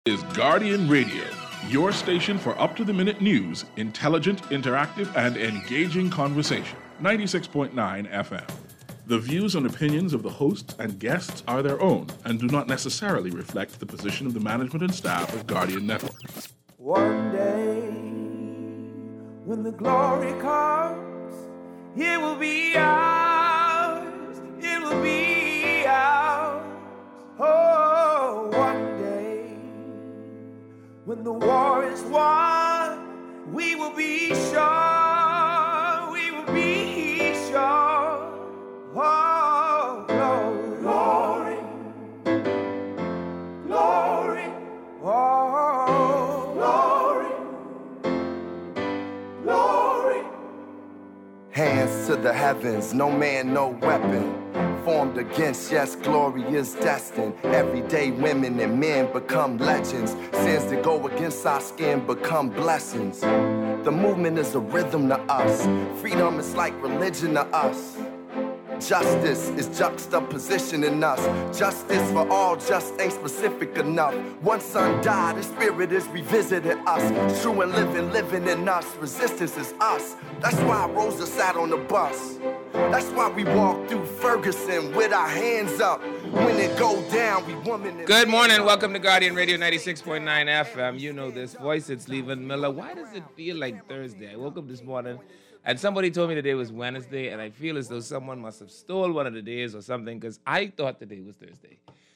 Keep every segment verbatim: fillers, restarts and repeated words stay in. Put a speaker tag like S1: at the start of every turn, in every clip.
S1: Is Guardian Radio, your station for up-to-the-minute news, intelligent, interactive, and engaging conversation. ninety-six point nine F M. The views and opinions of the hosts and guests are their own and do not necessarily reflect the position of the management and staff of Guardian Network.
S2: One day, when the glory comes, it will be ours. It will be ours. Oh, one day, when the war is won, we will be sure. We will be sure. Oh, glory, glory, glory, oh, glory, glory.
S3: Hands to the heavens, no man, no weapon formed against, yes, glory is destined. Everyday women and men become legends. Sins that go against our skin become blessings. The movement is a rhythm to us. Freedom is like religion to us. Justice is juxtaposition in us. Justice for all just ain't specific enough. One son died, his spirit is revisiting us. True and living, living in us. Resistance is us. That's why Rosa sat on the bus. That's why we walk through Ferguson with our hands up. When it go down, we woman.
S4: Good morning. Welcome to Guardian Radio ninety-six point nine F M. You know this voice. It's Levan Miller. Why does it feel like Thursday? I woke up this morning and somebody told me today was Wednesday, and I feel as though someone must have stole one of the days or something, because I thought today was Thursday.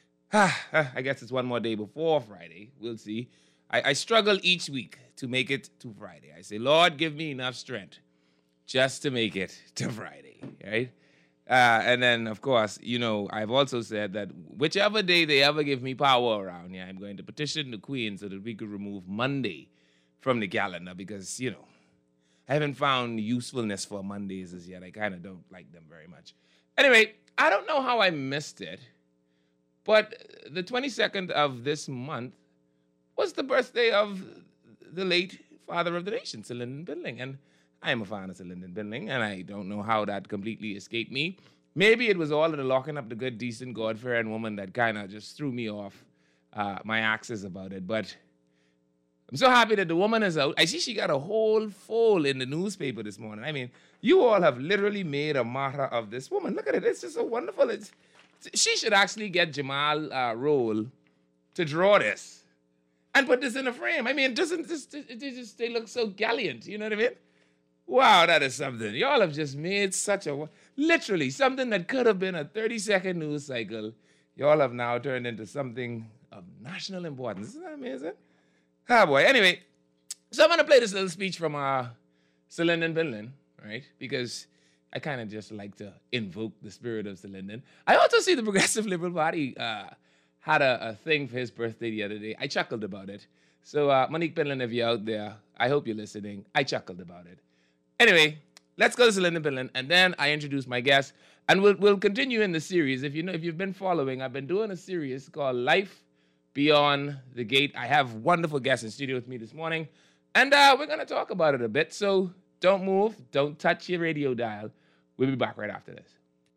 S4: I guess it's one more day before Friday. We'll see. I, I struggle each week to make it to Friday. I say, Lord, give me enough strength just to make it to Friday, right? Uh, and then, of course, you know, I've also said that whichever day they ever give me power around here, I'm going to petition the Queen so that we could remove Monday from the calendar, because, you know, I haven't found usefulness for Mondays as yet. I kind of don't like them very much. Anyway, I don't know how I missed it, but the twenty-second of this month was the birthday of the late father of the nation, Sir Lyndon Bindling. And I am a fan of Sir Lyndon Bindling, and I don't know how that completely escaped me. Maybe it was all of the locking up the good, decent, God-fearing woman that kind of just threw me off uh, my axis about it, but I'm so happy that the woman is out. I see she got a whole fold in the newspaper this morning. I mean, you all have literally made a martyr of this woman. Look at it. It's just so wonderful. It's, she should actually get Jamal uh, Roll to draw this and put this in a frame. I mean, doesn't this, it, it just, they look so gallant. You know what I mean? Wow, that is something. Y'all have just made such a, literally something that could have been a thirty-second news cycle. Y'all have now turned into something of national importance. Isn't that amazing? Ah, boy. Anyway, so I'm going to play this little speech from uh, Sir Lyndon Bindling, right? Because I kind of just like to invoke the spirit of Sir Lyndon. I also see the Progressive Liberal Party uh, had a, a thing for his birthday the other day. I chuckled about it. So, uh, Monique Bindling, if you're out there, I hope you're listening. I chuckled about it. Anyway, let's go to Sir Lyndon Bindling, and then I introduce my guest. And we'll, we'll continue in the series. If, you know, if you've been following, I've been doing a series called Life Beyond the Gate. I have wonderful guests in studio with me this morning, and uh, we're going to talk about it a bit, so don't move, don't touch your radio dial. We'll be back right after this.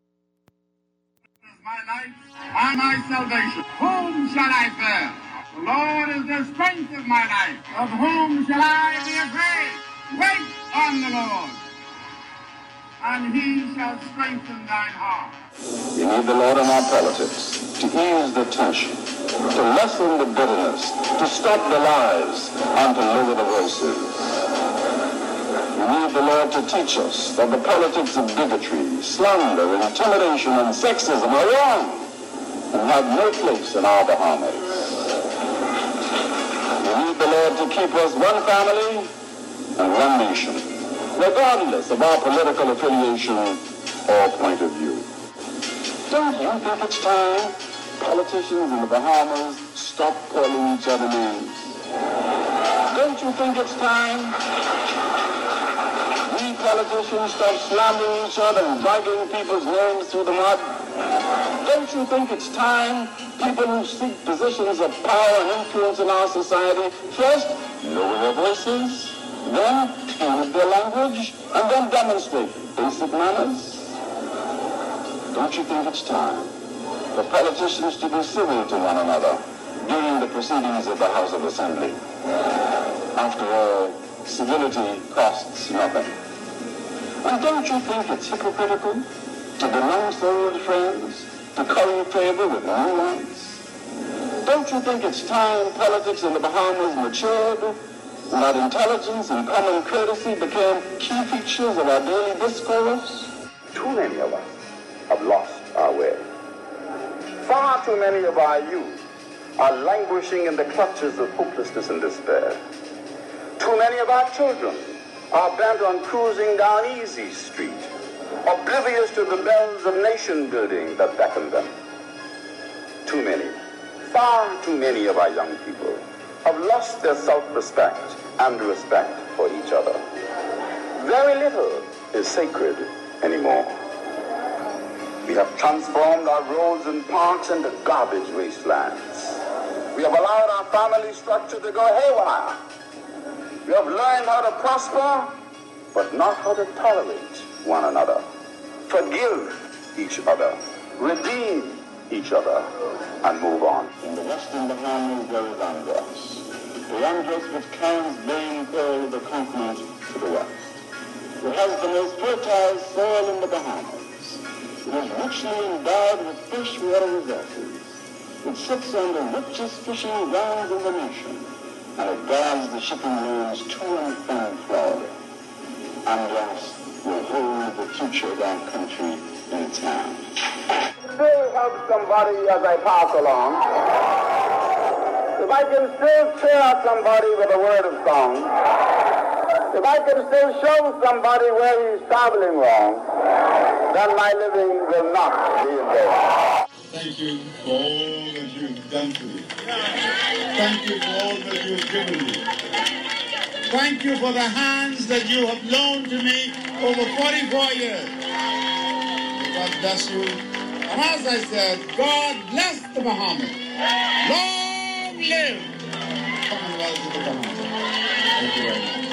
S5: My life and my salvation. Whom shall I fear? The Lord is the strength of my life. Of whom shall I be afraid? Wait on the Lord, and he shall strengthen thine heart.
S6: We need the Lord in our politics to ease the tension, to lessen the bitterness, to stop the lies, and to lower the voices. We need the Lord to teach us that the politics of bigotry, slander, intimidation, and sexism are wrong and have no place in our Bahamas. We need the Lord to keep us one family and one nation, regardless of our political affiliation or point of view. Don't you think it's time politicians in the Bahamas stop calling each other names? Don't you think it's time we politicians stop slandering each other and dragging people's names through the mud? Don't you think it's time people who seek positions of power and influence in our society first lower their voices, then tune their language, and then demonstrate basic manners? Don't you think it's time for politicians to be civil to one another, during the proceedings of the House of Assembly. After all, civility costs nothing. And don't you think it's hypocritical to denounce old friends, to curry favor with new ones? Don't you think it's time politics in the Bahamas matured, and that intelligence and common courtesy became key features of our daily discourse?
S7: Too many of us have lost our way. Far too many of our youth are languishing in the clutches of hopelessness and despair. Too many of our children are bent on cruising down easy street, oblivious to the bells of nation building that beckon them. Too many, far too many of our young people have lost their self-respect and respect for each other. Very little is sacred anymore. We have transformed our roads and parks into garbage wastelands. We have allowed our family structure to go haywire. We have learned how to prosper, but not how to tolerate one another. Forgive each other, redeem each other, and move on.
S6: In the western Bahamas, there is Andros. The Andros which carries main pearl of the continent to the west. It has the most fertile soil in the Bahamas. It is richly endowed with freshwater resources. It sits on the richest fishing grounds in the nation, and it guards the shipping lanes to and from Florida. Andros will hold the future of our country in its hand.
S7: Still help somebody as I pass along. If I can still cheer somebody with a word of song, if I can still show somebody where he's traveling wrong, then my living will not be in vain.
S5: Thank you for all that you've done to me. Thank you for all that you've given me. Thank you for the hands that you have loaned to me over forty-four years. God bless you. And as I said, God bless the Bahamas. Long live Commonwealth of the Bahamas. Thank you very much.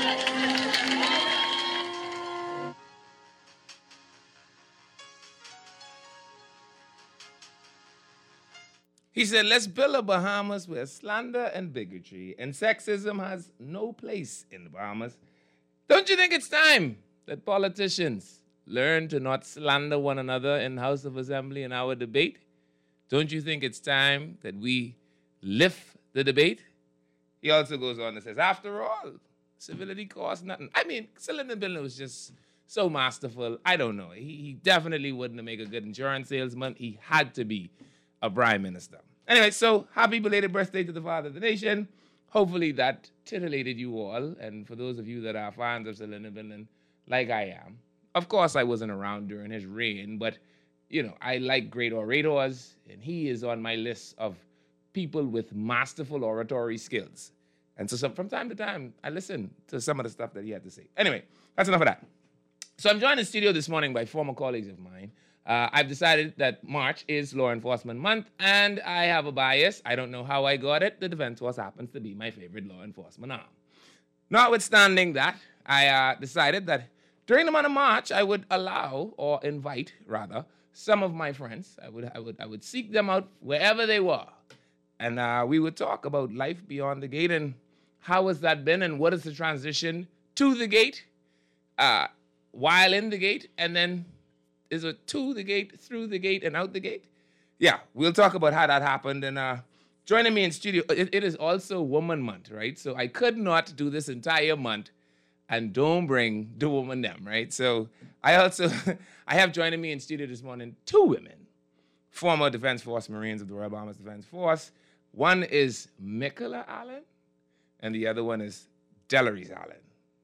S4: He said, let's build a Bahamas where slander and bigotry and sexism has no place in the Bahamas. Don't you think it's time that politicians learn to not slander one another in the House of Assembly in our debate? Don't you think it's time that we lift the debate? He also goes on and says, after all, civility costs nothing. I mean, Cylinder Billner was just so masterful. I don't know. He, he definitely wouldn't make a good insurance salesman. He had to be a prime minister. Anyway, so happy belated birthday to the father of the nation. Hopefully that titillated you all. And for those of you that are fans of Cylinder Billner, like I am, of course I wasn't around during his reign, but, you know, I like great orators, and he is on my list of people with masterful oratory skills. And so some, from time to time, I listen to some of the stuff that he had to say. Anyway, that's enough of that. So I'm joined in the studio this morning by former colleagues of mine. Uh, I've decided that March is Law Enforcement Month, and I have a bias. I don't know how I got it. The Defense Force happens to be my favorite law enforcement arm. Notwithstanding that, I uh, decided that during the month of March, I would allow, or invite, rather, some of my friends. I would, I would, I would seek them out wherever they were, and uh, we would talk about life beyond the gate and how has that been, and what is the transition to the gate, uh, while in the gate, and then is it to the gate, through the gate, and out the gate? Yeah, we'll talk about how that happened. And uh, joining me in studio, it, it is also Woman Month, right? So I could not do this entire month and don't bring the woman them, right? So I also, I have joining me in studio this morning two women, former Defense Force Marines of the Royal Bahamas Defense Force. One is Mikola Allen, and the other one is Delores Allen.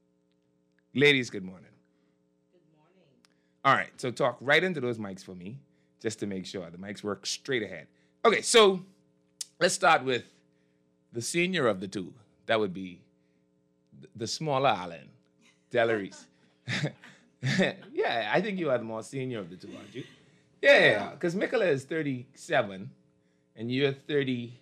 S4: Ladies, good morning. All right, so talk right into those mics for me, just to make sure the mics work straight ahead. Okay, so let's start with the senior of the two. That would be the smaller Allen, Delores. Yeah, I think you are the more senior of the two, aren't you? Yeah, because Mikola is thirty-seven, and you're thirty-five,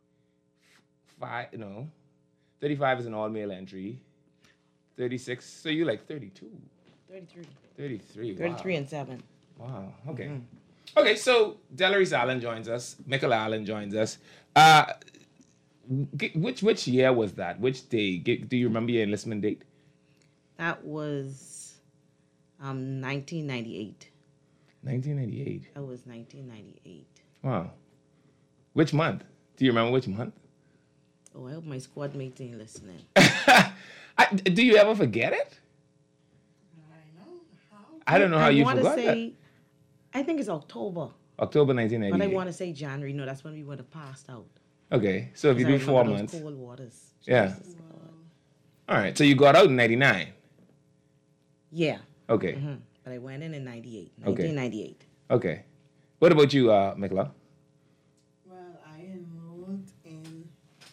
S4: no, thirty-five is an all-male entry, thirty-six, so you're like thirty-two.
S8: thirty-three.
S4: thirty-three, wow.
S8: thirty-three and seven.
S4: Wow, okay. Mm-hmm. Okay, so Delores Allen joins us. Mikola Allen joins us. Uh, which which year was that? Which day? Do you remember your enlistment date?
S8: That was um, nineteen ninety-eight.
S4: nineteen ninety-eight.
S8: That was nineteen ninety-eight.
S4: Wow. Which month? Do you remember which month?
S8: Oh, I hope my squad mates ain't listening.
S4: I, do you ever forget it?
S8: I know how.
S4: I don't know how
S8: I
S4: you
S8: wanna
S4: forgot
S8: say,
S4: that.
S8: I think it's October.
S4: October nineteen ninety-eight.
S8: But I want to say January. No, that's when we would have passed out.
S4: Okay, so if you do four months.
S8: Cold waters.
S4: Yeah. All right, so you got out in ninety-nine.
S8: Yeah.
S4: Okay.
S8: Mm-hmm. But I went in in ninety-eight.
S4: Okay.
S8: nineteen ninety-eight.
S4: Okay. What about you, uh, Mikla?
S9: Well, I enrolled in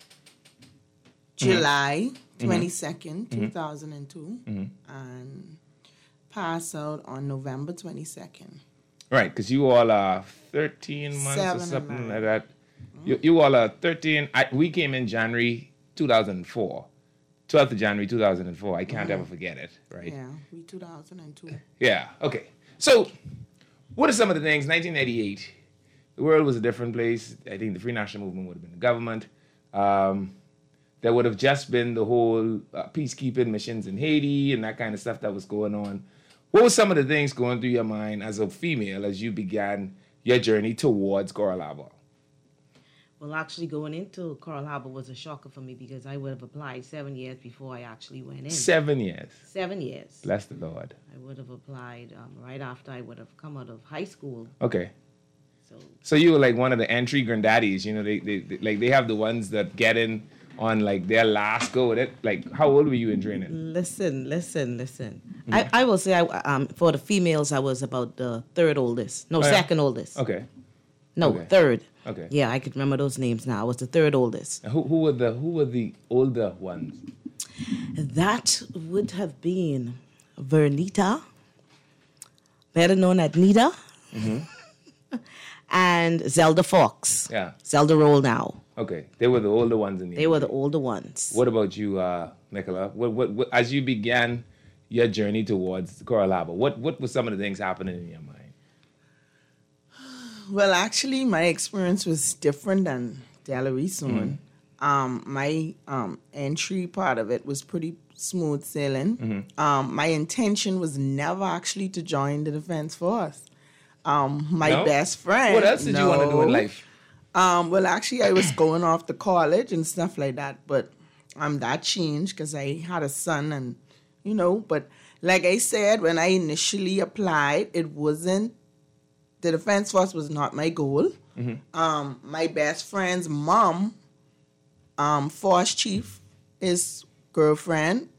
S9: July twenty-second, mm-hmm. two thousand two, mm-hmm. and passed out on November twenty-second.
S4: Right, because you all are thirteen months
S9: Seven
S4: or something like
S9: and
S4: that. You, you all are thirteen. I, we came in January two thousand four. twelfth of January two thousand four. I can't
S9: Mm-hmm.
S4: ever forget it, right?
S9: Yeah, we two thousand two.
S4: Yeah, okay. So, what are some of the things? nineteen ninety-eight, the world was a different place. I think the Free National Movement would have been the government. Um, there would have just been the whole uh, peacekeeping missions in Haiti and that kind of stuff that was going on. What were some of the things going through your mind as a female as you began your journey towards Coral Harbor?
S8: Well, actually going into Coral Harbor was a shocker for me because I would have applied seven years before I actually went in.
S4: Seven years.
S8: Seven years.
S4: Bless the Lord.
S8: I would have applied um, right after I would have come out of high school.
S4: Okay.
S8: So,
S4: so you were like one of the entry granddaddies, you know, they, they, they like they have the ones that get in on like their last go at it. Like, how old were you in training?
S8: Listen, listen, listen.
S4: Mm-hmm.
S8: I, I will say I, um, for the females, I was about the third oldest. No,
S4: Oh, yeah?
S8: second oldest.
S4: Okay.
S8: No,
S4: Okay.
S8: third.
S4: Okay.
S8: Yeah, I could remember those names now. I was the third oldest.
S4: And who who were the who were the older ones?
S8: That would have been Vernita, better known as Nita,
S4: Mm-hmm.
S8: and Zelda Fox.
S4: Yeah.
S8: Zelda Roll now.
S4: Okay. They were the older ones in the
S8: They were the older ones.
S4: What about you, uh, Nicola? What, what what as you began your journey towards Coral Harbor, what what were some of the things happening in your mind?
S9: Well, actually, my experience was different than Delarice one.
S4: Mm-hmm.
S9: Um, my um, entry part of it was pretty smooth sailing.
S4: Mm-hmm.
S9: Um, my intention was never actually to join the Defense Force. Um, my
S4: No?
S9: best friend.
S4: What else did you want to do in
S9: No.
S4: life?
S9: Um, well, actually, I was going off to college and stuff like that, but um, that changed because I had a son, and you know. But like I said, when I initially applied, it wasn't. The Defense Force was not my goal.
S4: Mm-hmm.
S9: Um, my best friend's mom, um, Force Chief, his girlfriend,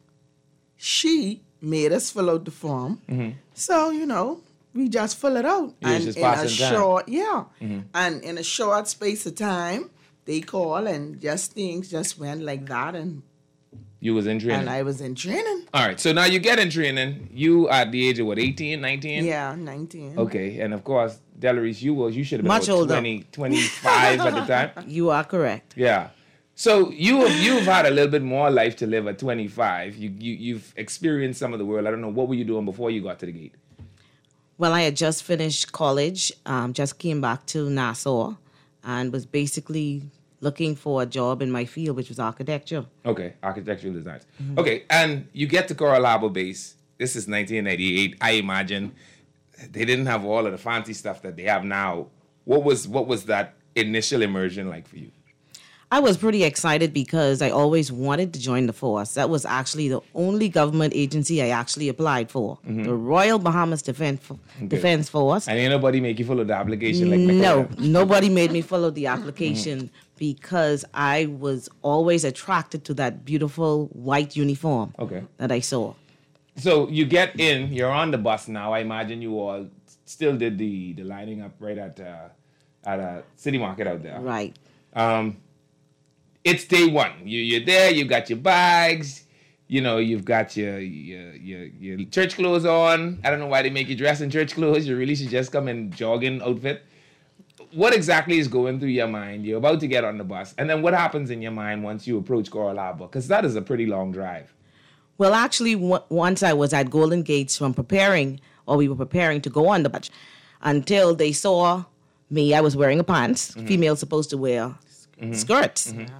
S9: she made us fill out the form.
S4: Mm-hmm.
S9: So, you know, we just fill it out.
S4: You was
S9: and
S4: just
S9: in a
S4: passing time.
S9: short, yeah.
S4: Mm-hmm.
S9: And in a short space of time, they call and just things just went like that, and
S4: You was in training.
S9: and I was in training.
S4: All right, so now you get in training. You at the age of what, eighteen, nineteen?
S9: Yeah, nineteen.
S4: Okay, and of course, Delarice, you was you should have been
S8: Much
S4: about
S8: older.
S4: twenty, twenty-five at the time.
S8: You are correct.
S4: Yeah. So you have you've had a little bit more life to live at twenty-five. You you you've experienced some of the world. I don't know, what were you doing before you got to the gate?
S8: Well, I had just finished college, um, just came back to Nassau, and was basically looking for a job in my field, which was architecture.
S4: Okay, architectural designs. Okay, and you get to Coral Harbor Base. This is nineteen ninety-eight. I imagine they didn't have all of the fancy stuff that they have now. What was what was that initial immersion like for you?
S8: I was pretty excited because I always wanted to join the force. That was actually the only government agency I actually applied for, the Royal Bahamas Defense Defense Force.
S4: And ain't nobody make you follow the application like
S8: No,
S4: Nicola?
S8: nobody made me follow the application because I was always attracted to that beautiful white uniform
S4: Okay.
S8: that I saw.
S4: So you get in, you're on the bus now. I imagine you all still did the the lining up right at uh, at a city market out there.
S8: Right.
S4: Um, it's day one. You you're there. You got your bags. You know, you've got your, your your your church clothes on. I don't know why they make you dress in church clothes. You really should just come in jogging outfit. What exactly is going through your mind? You're about to get on the bus, and then what happens in your mind once you approach Coral Harbor? Because that is a pretty long drive.
S8: Well, actually, w- once I was at Golden Gates from preparing, or we were preparing to go on the bus, until they saw me. I was wearing a pants.
S4: Mm-hmm.
S8: Females supposed to wear skirts.
S4: Mm-hmm.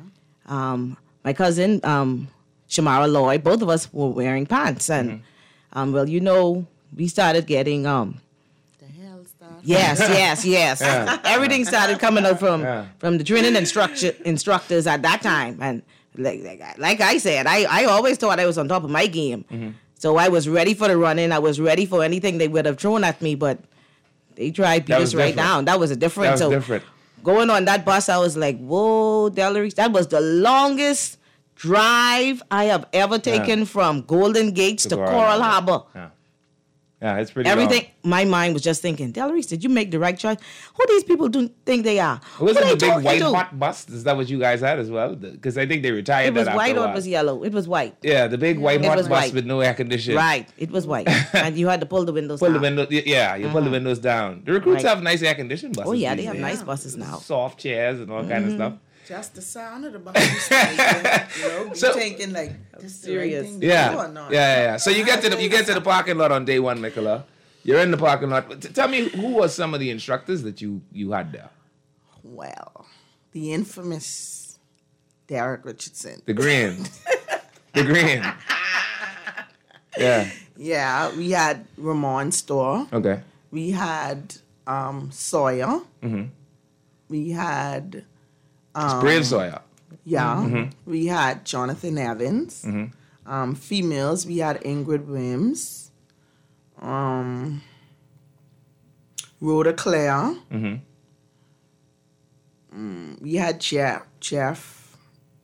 S8: um, my cousin, um, Shamara Lloyd, both of us were wearing pants. And, mm-hmm. um, well, you know, we started getting... Um,
S9: the hell started?
S8: Yes, yes, yes. Yeah. Everything started coming out from, yeah. from the training instructor, instructors at that time. And like, like, like I said, I, I always thought I was on top of my game. Mm-hmm. So I was ready for the run-in. I was ready for anything they would have thrown at me, but they tried beat us right down. That was a different.
S4: That was
S8: so
S4: different.
S8: Going on that bus, I was like, whoa, Delarice. That was the longest drive I have ever taken yeah. from Golden Gates to, to Coral, Coral Harbor.
S4: Yeah. Yeah, it's pretty
S8: Everything,
S4: long.
S8: My mind was just thinking, Delarice, did you make the right choice? Who these people do think they are?
S4: Was it the big white to? hot bus? Is that what you guys had as well? Because I think they retired
S8: It was
S4: that
S8: white
S4: after
S8: or it was yellow? It was white.
S4: Yeah, the big white
S8: it
S4: hot bus
S8: white.
S4: with no air conditioning.
S8: Right, it was white. And you had to pull the windows
S4: pull
S8: down.
S4: the window, Yeah, you uh-huh. pull the windows down. The recruits right. have nice air conditioned buses.
S8: Oh, yeah, they have
S4: days.
S8: nice buses now.
S4: Soft chairs and all mm-hmm. kind of stuff.
S9: Just the sound of the bus. You know, be so, thinking like, this serious.
S4: Right yeah. yeah, yeah, yeah. So you get to the, you get to the parking lot on day one, Nicola. You're in the parking lot. Tell me, who were some of the instructors that you, you had there?
S9: Well, the infamous Derek Richardson.
S4: The Green. the Green. Yeah.
S9: Yeah, we had Ramon Storr.
S4: Okay.
S9: We had um, Sawyer. Mm-hmm. We had... Um,
S4: it's Brave Sawyer.
S9: Yeah. Mm-hmm. We had Jonathan Evans. Mm-hmm. Um, females, we had Ingrid Wims. Um, Rhoda Claire. Mm-hmm. Mm, we had Jeff. Jeff.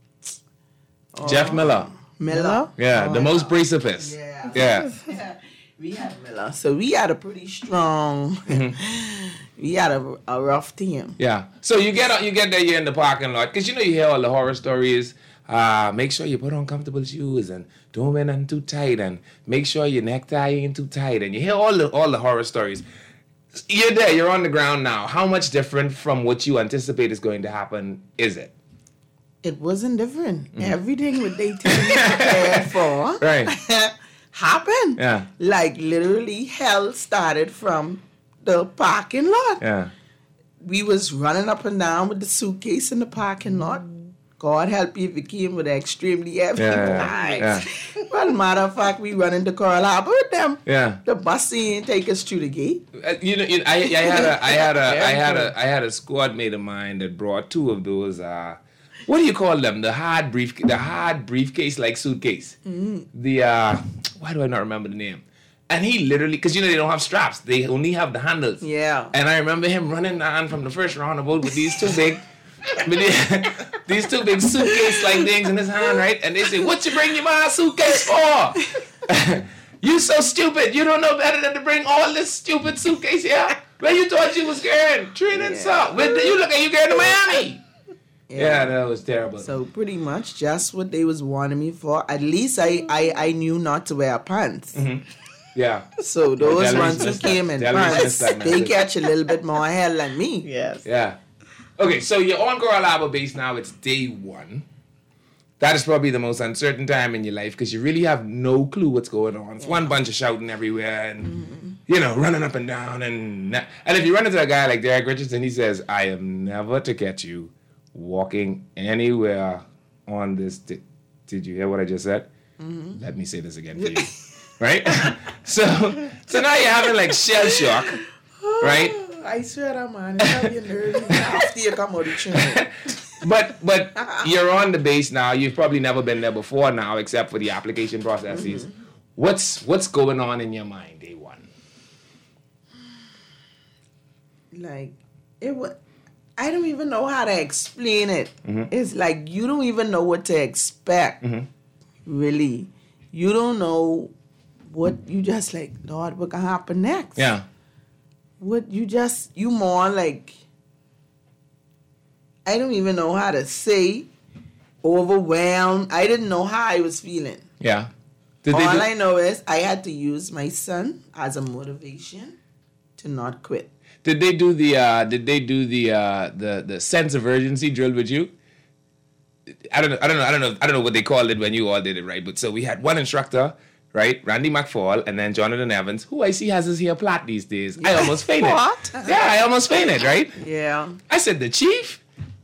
S4: Jeff
S9: uh,
S4: Miller.
S9: Miller?
S4: Yeah,
S9: oh,
S4: the most precipice.
S9: Yeah.
S4: Yeah.
S9: yeah. We had Miller. So we had a pretty strong, mm-hmm. we had a, a rough team.
S4: Yeah. So you get you get there, you're in the parking lot, because you know you hear all the horror stories. Uh, make sure you put on comfortable shoes and don't wear nothing too tight and make sure your necktie ain't too tight, and you hear all the all the horror stories. You're there, you're on the ground now. How much different from what you anticipate is going to happen is it?
S9: It wasn't different. Mm-hmm. Everything that they tell me prepared for
S4: right.
S9: happened.
S4: Yeah.
S9: Like literally hell started from the parking lot.
S4: Yeah.
S9: We was running up and down with the suitcase in the parking lot. God help you if it came with an extremely heavy
S4: yeah,
S9: bags.
S4: Yeah.
S9: Well, matter of fact, we run into Coral Harbor with them.
S4: Yeah.
S9: The bus didn't take us through the gate.
S4: Uh, you know, you know I, I had a, I had a, I had a, I had a squad mate of mine that brought two of those. Uh, what do you call them? The hard brief, the hard briefcase like suitcase. Mm-hmm. The uh, why do I not remember the name? And he literally, because you know they don't have straps, they only have the handles.
S9: Yeah.
S4: And I remember him running down from the first roundabout with these two big. These two big suitcase-like things in his hand, right? And they say, what you bring your my suitcase for? You so stupid. You don't know better than to bring all this stupid suitcase here? Where you thought you was going? Training yeah. stuff. Where you look like you going to Miami. Yeah. yeah, that was terrible.
S9: So pretty much just what they was wanting me for. At least I, I, I knew not to wear pants.
S4: Mm-hmm. Yeah.
S9: So those yeah, ones who came in pants, they catch a little bit more hell than me.
S8: Yes.
S4: Yeah. Okay, so you're on Coral Harbor base now. It's day one. That is probably the most uncertain time in your life because you really have no clue what's going on. It's yeah. one bunch of shouting everywhere and, mm-hmm. you know, running up and down. And and if you run into a guy like Derek Richardson, he says, I am never to catch you walking anywhere on this. Di- Did you hear what I just said? Mm-hmm. Let me say this again for you. Right? so, so now you're having like shell shock, right?
S9: I swear that man, it's not your nerves after you come out of the train.
S4: But but you're on the base now. You've probably never been there before now, except for the application processes. Mm-hmm. What's what's going on in your mind day one?
S9: Like it was, I don't even know how to explain it. Mm-hmm. It's like you don't even know what to expect. Mm-hmm. Really, you don't know what you just like. Lord, what can happen next?
S4: Yeah.
S9: What you just, you more like, I don't even know how to say, overwhelmed. I didn't know how I was feeling.
S4: Yeah. Did
S9: All
S4: they do-
S9: I know is I had to use my son as a motivation to not quit.
S4: Did they do the, uh, did they do the, uh, the, the sense of urgency drill with you? I don't know, I don't know, I don't know, I don't know what they called it when you all did it, right? But so we had one instructor, right? Randy McFall, and then Jonathan Evans, who I see has his hair flat these days. Yeah. I almost fainted.
S9: What?
S4: Yeah, I almost fainted, right?
S9: Yeah.
S4: I said, the chief?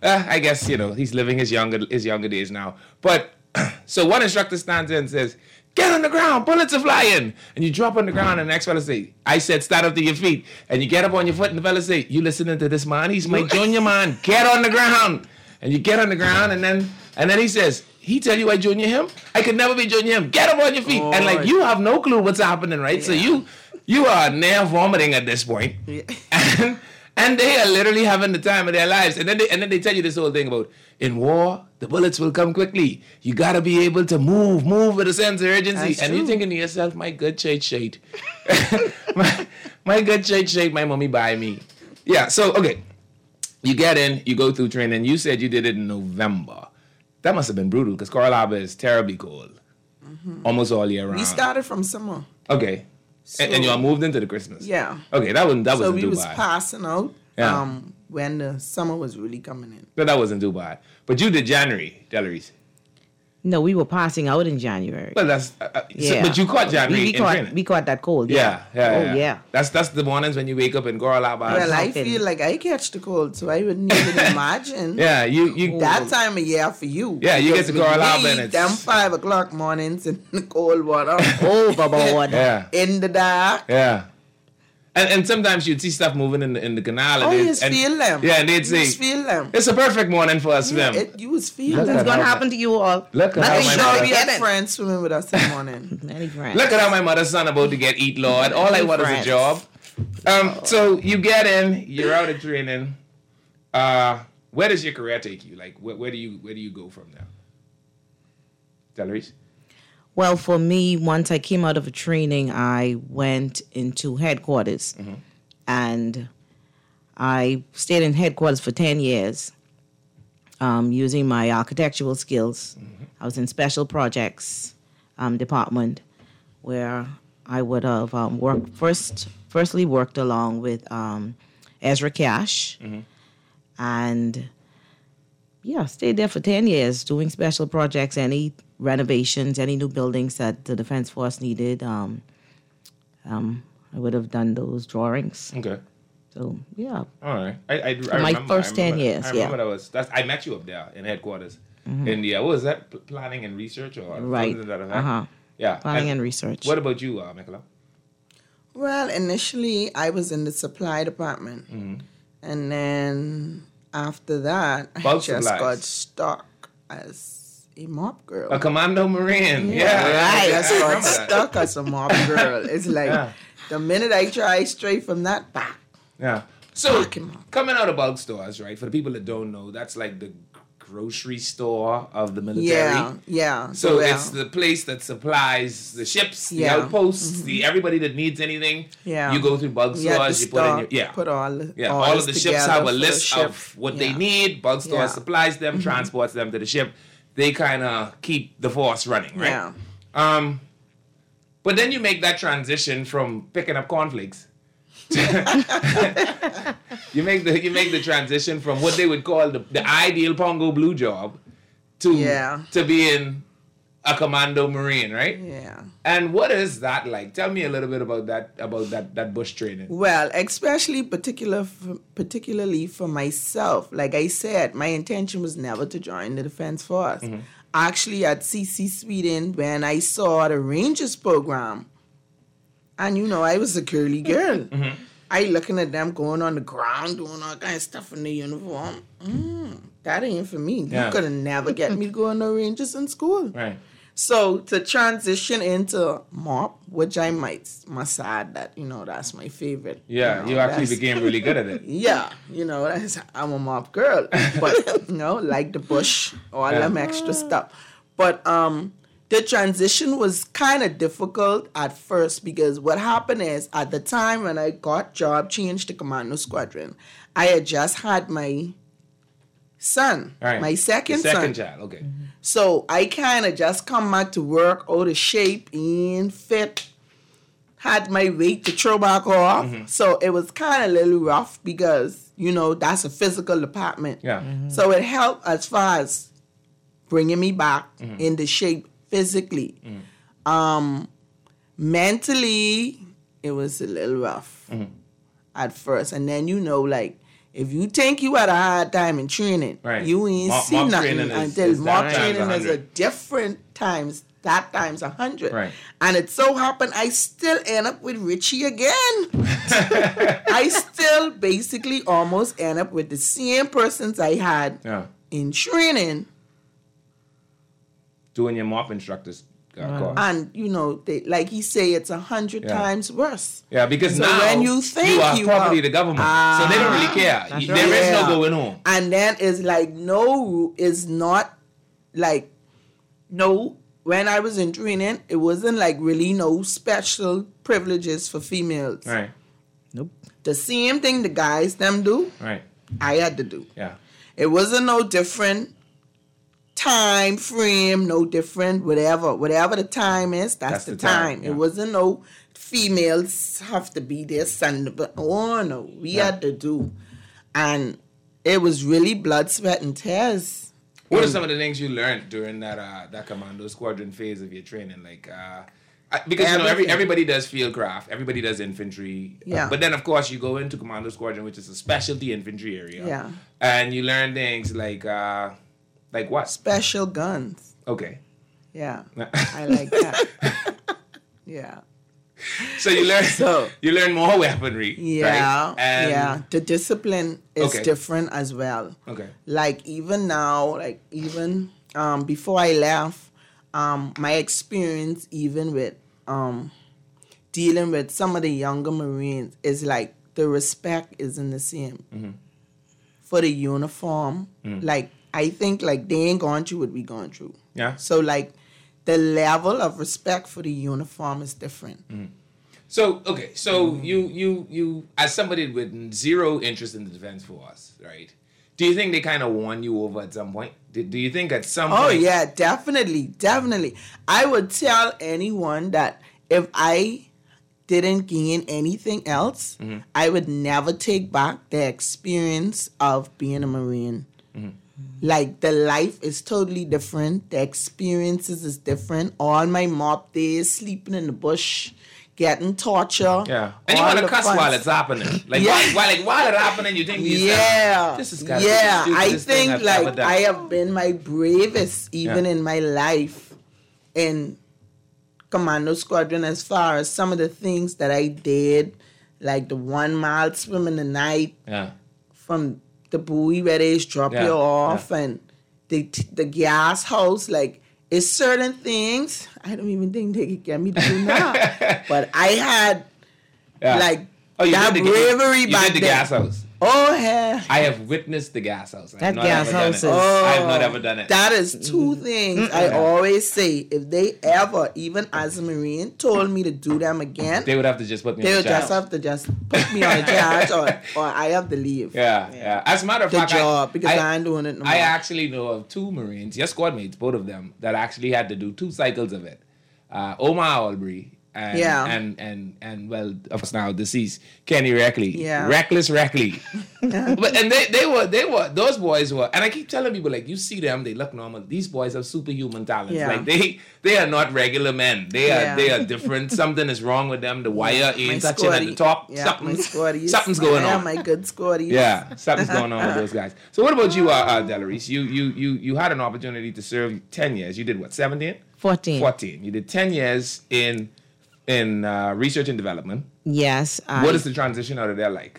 S4: uh, I guess, you know, he's living his younger his younger days now. But, so one instructor stands there and says, get on the ground, bullets are flying. And you drop on the ground and the next fella say, I said stand up to your feet. And you get up on your foot and the fella say, you listening to this man? He's my junior man. Get on the ground. And you get on the ground and then and then he says, he tell you I junior him? I could never be junior him. Get up on your feet. Oh, and like you have no clue what's happening, right? Yeah. So you you are near vomiting at this point. Yeah. And, and they are literally having the time of their lives. And then they and then they tell you this whole thing about in war, the bullets will come quickly. You gotta be able to move, move with a sense of urgency. That's and true. You're thinking to yourself, my good shade shade. my, my good shade shade, my mommy buy me. Yeah, so okay. You get in, you go through training. You said you did it in November. That must have been brutal because Coral Harbor is terribly cold. Mm-hmm. Almost all year round.
S9: We started from summer.
S4: Okay. So, and, and you all moved into the Christmas?
S9: Yeah.
S4: Okay, that wasn't that
S9: so
S4: wasn't Dubai.
S9: So we was passing out
S4: yeah.
S9: um, when the summer was really coming in.
S4: No, that wasn't Dubai. But you did January, Delarice.
S8: No, we were passing out in January.
S4: Well, that's uh, uh, yeah. So, but you caught January
S8: we, we
S4: in
S8: caught,
S4: training.
S8: We caught that cold. Yeah,
S4: yeah, yeah.
S8: Oh
S4: yeah.
S8: yeah.
S4: That's that's the mornings when you wake up in Coral Harbor.
S9: Well, I feel like I catch the cold, so I wouldn't even imagine.
S4: Yeah, you you
S9: that time of year for you.
S4: Yeah, you get to Coral Harbor and it's
S9: them five o'clock mornings in the cold water,
S8: overboard.
S4: Yeah,
S9: in the dark.
S4: Yeah. And, and sometimes you'd see stuff moving in the, in the canal. And
S9: oh, you just feel them.
S4: Yeah, and they'd
S9: you
S4: say,
S9: just feel them.
S4: It's a perfect morning for a swim.
S9: Yeah, it, you was feel
S8: Nothing's
S9: them.
S8: going to happen to you all.
S4: Look at how my
S9: sure
S4: mother...
S9: we had friends swimming with us in the morning.
S8: Many friends.
S4: Look at how my mother's son about to get eat, Lord. All I want friends. is a job. Um, so you get in, you're out of training. Uh, where does your career take you? Like, where, where do you where do you go from there? Delarice?
S8: Well, for me, once I came out of a training, I went into headquarters. Mm-hmm. And I stayed in headquarters for ten years um, using my architectural skills. Mm-hmm. I was in special projects um, department where I would have um, worked first, firstly worked along with um, Ezra Cash. Mm-hmm. And yeah, stayed there for ten years doing special projects, any renovations, any new buildings that the Defense Force needed. Um, um, I would have done those drawings.
S4: Okay.
S8: So yeah.
S4: All right. I, I, I
S8: my
S4: remember,
S8: first
S4: I remember,
S8: ten years.
S4: I remember
S8: yeah.
S4: that was. That's, I met you up there in headquarters. Mm-hmm. In the uh, what was that? P- planning and research or
S8: right?
S4: Uh
S8: huh.
S4: Yeah.
S8: Planning and,
S4: and
S8: research.
S4: What about you, uh, Michaela?
S9: Well, initially I was in the supply department, mm-hmm. and then after that
S4: Bulk
S9: I just
S4: supplies.
S9: got stuck as a mop girl.
S4: A commando marine. Yeah.
S9: yeah
S4: right.
S9: I just got stuck as a mop girl. It's like yeah. the minute I try straight from that back.
S4: Yeah. So coming out of bulk stores, right? For the people that don't know, that's like the grocery store of the military.
S9: Yeah, yeah.
S4: So
S9: yeah.
S4: it's the place that supplies the ships, the
S9: yeah.
S4: outposts,
S9: mm-hmm.
S4: the everybody that needs anything.
S9: Yeah.
S4: You go through bulk
S9: you
S4: stores, you put in your yeah.
S9: Put all
S4: yeah. All, all of the ships have a list
S9: ship.
S4: of what
S9: yeah.
S4: they need. Bulk store
S9: yeah.
S4: supplies them, mm-hmm. transports them to the ship. They kind of keep the force running, right?
S9: Yeah.
S4: Um, but then you make that transition from picking up cornflakes. you make the you make the transition from what they would call the, the ideal Pongo Blue job to
S9: yeah.
S4: to being a commando marine, right?
S9: Yeah.
S4: And what is that like? Tell me a little bit about that about that that bush training.
S9: Well, especially particular for, particularly for myself. Like I said, my intention was never to join the Defense Force. Mm-hmm. Actually, at C C Sweden, when I saw the Rangers program, and you know, I was a girly girl. Mm-hmm. I looking at them going on the ground, doing all kind of stuff in the uniform. Mm, that ain't for me. Yeah. You could have never get me to go on no Rangers in school.
S4: Right.
S9: So to transition into mop, which I might must add that, you know, that's my favorite.
S4: Yeah,
S9: you, know,
S4: you actually became really good at it.
S9: Yeah, you know, that's, I'm a mop girl. But, you know, like the bush, all yeah. them extra stuff. But um, the transition was kind of difficult at first because what happened is at the time when I got job changed to Commando Squadron, I had just had my son,
S4: right.
S9: my second,
S4: the second
S9: son.
S4: child, okay.
S9: Mm-hmm. So I kind of just come back to work out of shape and fit, had my weight to throw back off. Mm-hmm. So it was kind of a little rough because, you know, that's a physical department.
S4: Yeah. Mm-hmm.
S9: So it helped as far as bringing me back mm-hmm. into shape physically. Mm-hmm. Um, mentally, it was a little rough mm-hmm. at first. And then, you know, like, If you think you had a hard time in training,
S4: Right.
S9: you ain't
S4: Mock-
S9: see
S4: mock
S9: nothing
S4: training is-
S9: until
S4: is that
S9: mock
S4: times
S9: training
S4: one
S9: is a
S4: hundred.
S9: different times, that times a hundred.
S4: Right.
S9: And it so happened I still end up with Richie again. I still basically almost end up with the same persons I had
S4: Yeah.
S9: in training.
S4: Doing your mop instructors uh, course.
S9: And, you know, they, like he say, it's a hundred
S4: Yeah.
S9: times worse.
S4: Yeah, because
S9: So
S4: now
S9: when you think
S4: are
S9: you
S4: property
S9: are-
S4: of the government, so they don't really care.
S8: That's
S4: There
S8: right.
S4: is no
S9: Yeah.
S4: going home.
S9: And then it's like no, is not like no. When I was in training, it wasn't like really no special privileges for females.
S4: Right,
S8: Nope.
S9: The same thing the guys them do,
S4: right,
S9: I had to do.
S4: yeah,
S9: It wasn't no different time frame, no different whatever. Whatever the time is, that's,
S4: That's
S9: the,
S4: the time,
S9: time.
S4: yeah.
S9: It wasn't no females have to be there Sunday, but oh no, we
S4: Yeah.
S9: had to do. And it was really blood, sweat, and tears.
S4: What are some of the things you learned during that uh, that commando squadron phase of your training? Like, uh, I- because you know every,
S9: Everything.
S4: everybody does field craft, everybody does infantry. uh,
S9: Yeah.
S4: but then of course you go into commando squadron, which is a specialty infantry area.
S9: Yeah.
S4: And you learn things like, uh, like what?
S9: Special guns.
S4: Okay.
S9: Yeah. I like that. Yeah.
S4: So you learn.
S9: So-
S4: you learn more weaponry.
S9: Yeah.
S4: Right? And,
S9: yeah. The discipline is
S4: Okay.
S9: different as well.
S4: Okay.
S9: Like even now, like even um before I left, um my experience even with um dealing with some of the younger Marines is like the respect isn't the same
S4: Mm-hmm.
S9: for the uniform.
S4: Mm.
S9: Like I think like they ain't gone through what we gone through.
S4: Yeah.
S9: So like the level of respect for the uniform is different.
S4: So okay, so
S9: Mm-hmm.
S4: you you you as somebody with zero interest in the defense force, right? Do you think they kind of won you over at some point? Do, do you think at some
S9: Oh
S4: point?
S9: yeah, definitely, definitely. I would tell anyone that if I didn't gain anything else,
S4: Mm-hmm.
S9: I would never take back the experience of being a Marine.
S4: Mm-hmm.
S9: Like the life is totally different. The experiences is different. All my mop days, sleeping in the bush, getting torture.
S4: Yeah, and you
S9: all
S4: want to
S9: the
S4: cuss
S9: fun
S4: while it's happening. Like
S9: Yeah.
S4: while, while like while it's happening, you think to yourself,
S9: Yeah,
S4: this is gotta be
S9: yeah.
S4: the
S9: I
S4: stupidest thing
S9: think
S4: I've ever
S9: like
S4: done.
S9: I have been my bravest even
S4: Yeah.
S9: in my life in commando squadron as far as some of the things that I did, like the one mile swim in the night
S4: Yeah,
S9: from the buoy where they just drop
S4: Yeah,
S9: you off
S4: yeah.
S9: and the the gas house. Like it's certain things I don't even think they could get me to do now. But I had
S4: yeah.
S9: like
S4: oh, you
S9: that
S4: did the,
S9: bravery
S4: you
S9: back
S4: did the
S9: then.
S4: gas house.
S9: Oh hell.
S4: I have witnessed the gas house. I have
S8: That
S4: not
S8: gas
S4: ever done
S8: house
S4: it.
S8: is-
S4: I have not ever done it.
S9: That is two things I always say. If they ever, even as a Marine, told me to do them again,
S4: They would have to just put me
S9: they
S4: on
S9: would
S4: the
S9: just
S4: job.
S9: have to just put me on a charge or, or I have to leave
S4: Yeah, yeah. As a matter of
S9: the
S4: fact,
S9: job
S4: I,
S9: because
S4: I,
S9: I, ain't doing it no more.
S4: I actually know of two Marines, your squad mates, both of them, that actually had to do two cycles of it. Uh, Omar Albury and,
S9: Yeah.
S4: and and and well, of course now deceased Kenny Reckley,
S9: Yeah.
S4: Reckless Reckley. But and they they were they were those boys were, and I keep telling people like you see them, they look normal. These boys have superhuman talents.
S9: Yeah.
S4: Like they they are not regular men. They are
S9: Yeah.
S4: they are different. Something is wrong with them. The wire
S9: my
S4: ain't touching at the
S9: squaddy.
S4: top.
S9: Yeah,
S4: Something,
S9: my squaddies.
S4: something's going
S9: yeah,
S4: on.
S9: my good squaddies.
S4: Yeah, something's going on with those guys. So what about you, uh, uh, Delarice? You you you you had an opportunity to serve ten years. You did what? Seventeen.
S8: fourteen.
S4: Fourteen. You did ten years in in uh, research and development.
S8: Yes. I,
S4: What is the transition out of there like?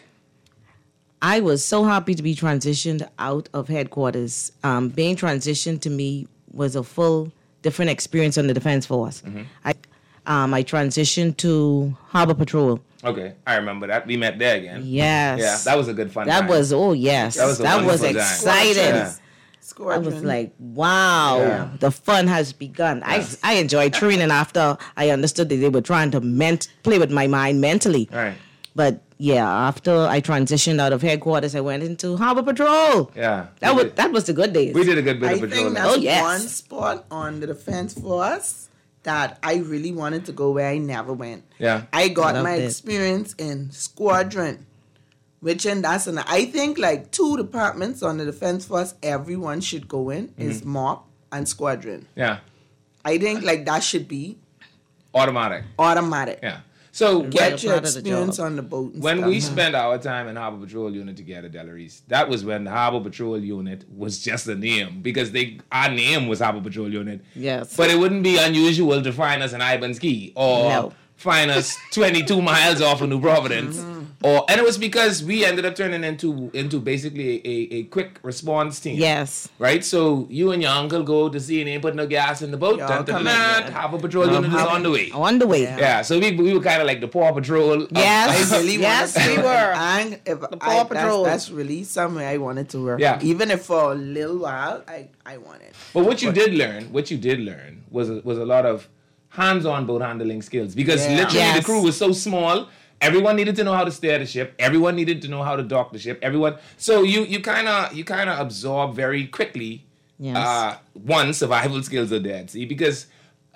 S8: I was so happy to be transitioned out of headquarters. Um, being transitioned to me was a full different experience on the Defense Force. I um, I transitioned to Harbor Patrol.
S4: Okay, I remember that. We met there again.
S8: Yes.
S4: Yeah, that was a good fun
S8: That
S4: time.
S8: was oh yes.
S4: That was a
S8: that was
S4: wonderful time.
S8: exciting.
S4: Yeah.
S8: I
S9: Squadron.
S8: was like, wow,
S4: Yeah.
S8: the fun has begun. I I enjoyed training after I understood that they were trying to ment- play with my mind mentally.
S4: All right.
S8: But yeah, after I transitioned out of headquarters, I went into Harbor Patrol.
S4: Yeah.
S8: That
S4: we
S8: was
S4: did,
S8: that was the good days.
S4: we did a good bit
S9: I
S4: of
S9: think
S4: patrolling.
S9: that's
S8: Oh, yes.
S9: one spot on the Defense Force that I really wanted to go where I never went.
S4: Yeah.
S9: I got
S8: Loved
S9: my
S8: it.
S9: experience in squadron, which and that's an I think like two departments on the Defense Force everyone should go in
S4: Mm-hmm.
S9: is MOP and squadron.
S4: Yeah.
S9: I think like that should be
S4: Automatic.
S9: automatic.
S4: Yeah. So
S9: Get your
S8: part of the
S9: experience
S8: job.
S9: on the boat. And
S4: when
S9: stuff.
S4: we spent our time in Harbor Patrol Unit together, Delarice, that was when the Harbor Patrol Unit was just a name because they our name was Harbor Patrol Unit.
S8: Yes.
S4: But it wouldn't be unusual to find us in Ibans Key or
S8: No.
S4: find us twenty-two miles off of New Providence.
S8: Mm-hmm.
S4: Or and it was because we ended up turning into into basically a, a quick response team.
S8: Yes.
S4: Right? So you and your uncle go to see and ain't put no gas in the boat.
S9: Y'all
S4: Dun, dun,
S9: come
S4: dun,
S9: in, yeah.
S4: Harbor Patrol Unit is on the way.
S8: On the way.
S4: Yeah, so we we were kind of like the Paw Patrol. of-
S8: Yes.
S9: I really
S8: Yes,
S9: wanted to
S8: we
S9: work.
S8: were.
S9: And if
S8: The
S9: I,
S8: Paw Patrol.
S9: That's, that's really somewhere I wanted to work.
S4: Yeah.
S9: Even if for a little while, I, I wanted.
S4: But what you did learn, what you did learn was a, was a lot of hands-on boat handling skills because
S9: Yeah.
S4: literally
S8: Yes.
S4: the crew was so small. Everyone needed to know how to steer the ship. Everyone needed to know how to dock the ship. Everyone. So you you kind of you kind of absorb very quickly.
S8: Yes.
S4: Uh, one, survival skills are dead. See, because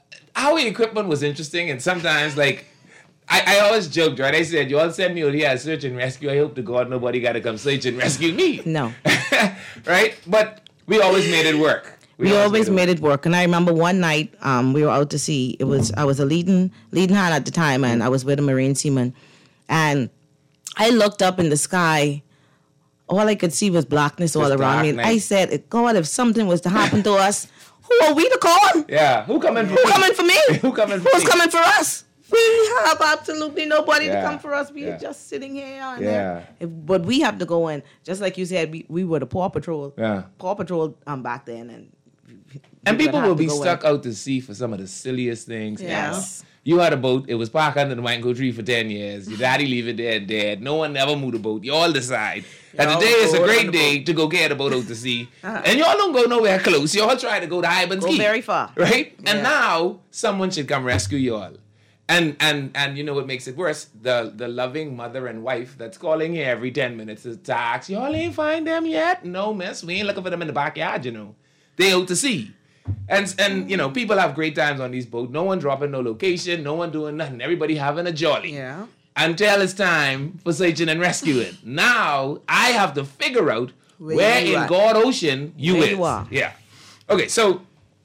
S4: our equipment was interesting, and sometimes like. I, I always joked, right? I said, you all send me out here as search and rescue. I hope to God nobody got to come search and rescue me.
S8: No.
S4: Right? But we always made it work.
S8: We always made it work. And I remember one night um, we were out to sea. It was I was a leading leading hand at the time, and I was with a Marine seaman. And I looked up in the sky. All I could see was blackness all
S4: Just
S8: around me.
S4: black
S8: And I
S4: night.
S8: said, God, if something was to happen to us, who are we to call?
S4: Yeah. Who coming for
S8: Who
S4: me?
S8: coming for me?
S4: Who coming for
S8: Who's
S4: me?
S8: coming for us? We have absolutely nobody
S4: Yeah,
S8: to come for us. We're
S4: yeah.
S8: just sitting here. And
S4: Yeah.
S8: there. If- But we have to go in. Just like you said, we, we were the Paw Patrol.
S4: Yeah.
S8: Paw Patrol um, back then. And
S4: And
S8: we would
S4: people
S8: have
S4: will
S8: to
S4: be
S8: go in.
S4: stuck out to sea for some of the silliest things.
S8: Yes.
S4: You had a boat. It was parked under the mango tree for ten years. Your daddy leave it there dead. No one ever moved the boat. You all decide that
S9: Y'all
S4: today is a
S9: go
S4: great
S9: on the
S4: day to go get the boat out to sea. And y'all don't go nowhere close. Y'all try to go to Ibans
S8: Go
S4: Key.
S8: very far.
S4: Right? And
S9: Yeah.
S4: now someone should come rescue y'all. And and and you know what makes it worse? The the loving mother and wife that's calling here every ten minutes to to ask, y'all ain't find them yet? No, miss. We ain't looking for them in the backyard, you know. They out to sea. And and you know, people have great times on these boats. No one dropping no location, no one doing nothing. Everybody having a jolly.
S9: Yeah.
S4: Until it's time for searching and rescuing. Now I have to figure out
S9: Where
S4: where,
S9: you
S4: in
S9: at.
S4: God Ocean you
S8: Where
S4: is.
S8: you are.
S4: Yeah. Okay, so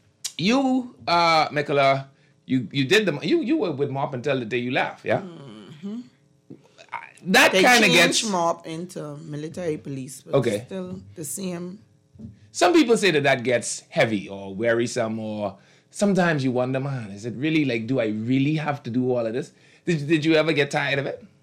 S4: you uh Mikola, you you did the you you were with Mop until the day you left, yeah?
S9: Mm-hmm.
S4: That
S9: They
S4: kind of
S9: changed
S4: gets
S9: MOP into military police, but
S4: Okay.
S9: still the same.
S4: some people say that that gets heavy or wearisome, or sometimes you wonder, man, is it really like, do I really have to do all of this? Did, did you ever get tired of it?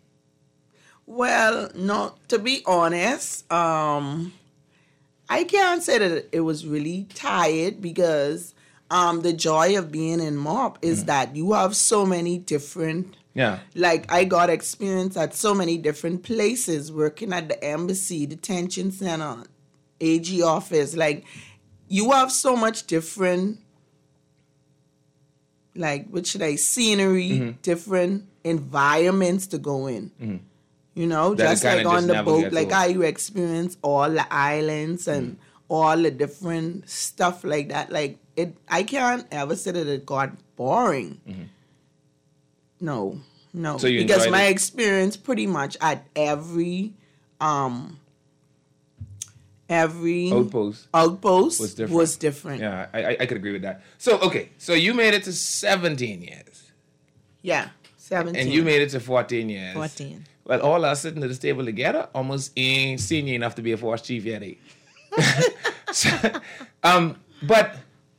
S9: Well, no, to be honest, um, I can't say that it was really tired because um, the joy of being in MOP is that you have so many different,
S4: Yeah.
S9: like I got experience at so many different places, working at the embassy, detention center, A G office. Like you have so much different, like what should I, scenery,
S4: Mm-hmm.
S9: different environments to go in. You know,
S4: That it
S9: just like
S4: kinda
S9: on
S4: just
S9: the
S4: never
S9: boat,
S4: gets
S9: like
S4: old.
S9: how you experience all the islands and all the different stuff like that. Like it, I can't ever say that it got boring. No, no,
S4: Mm-hmm. So you
S9: because
S4: enjoyed
S9: my
S4: it?
S9: experience pretty much at every, um, every
S4: Outpost.
S9: outpost
S4: Was different.
S9: Was different.
S4: Yeah, I, I I could agree with that. So okay, so you made it to seventeen years,
S9: Yeah, seventeen.
S4: and you made it to fourteen years.
S8: fourteen.
S4: Well, all us sitting at this table together almost ain't senior enough to be a force chief yet. Eh? So, um, but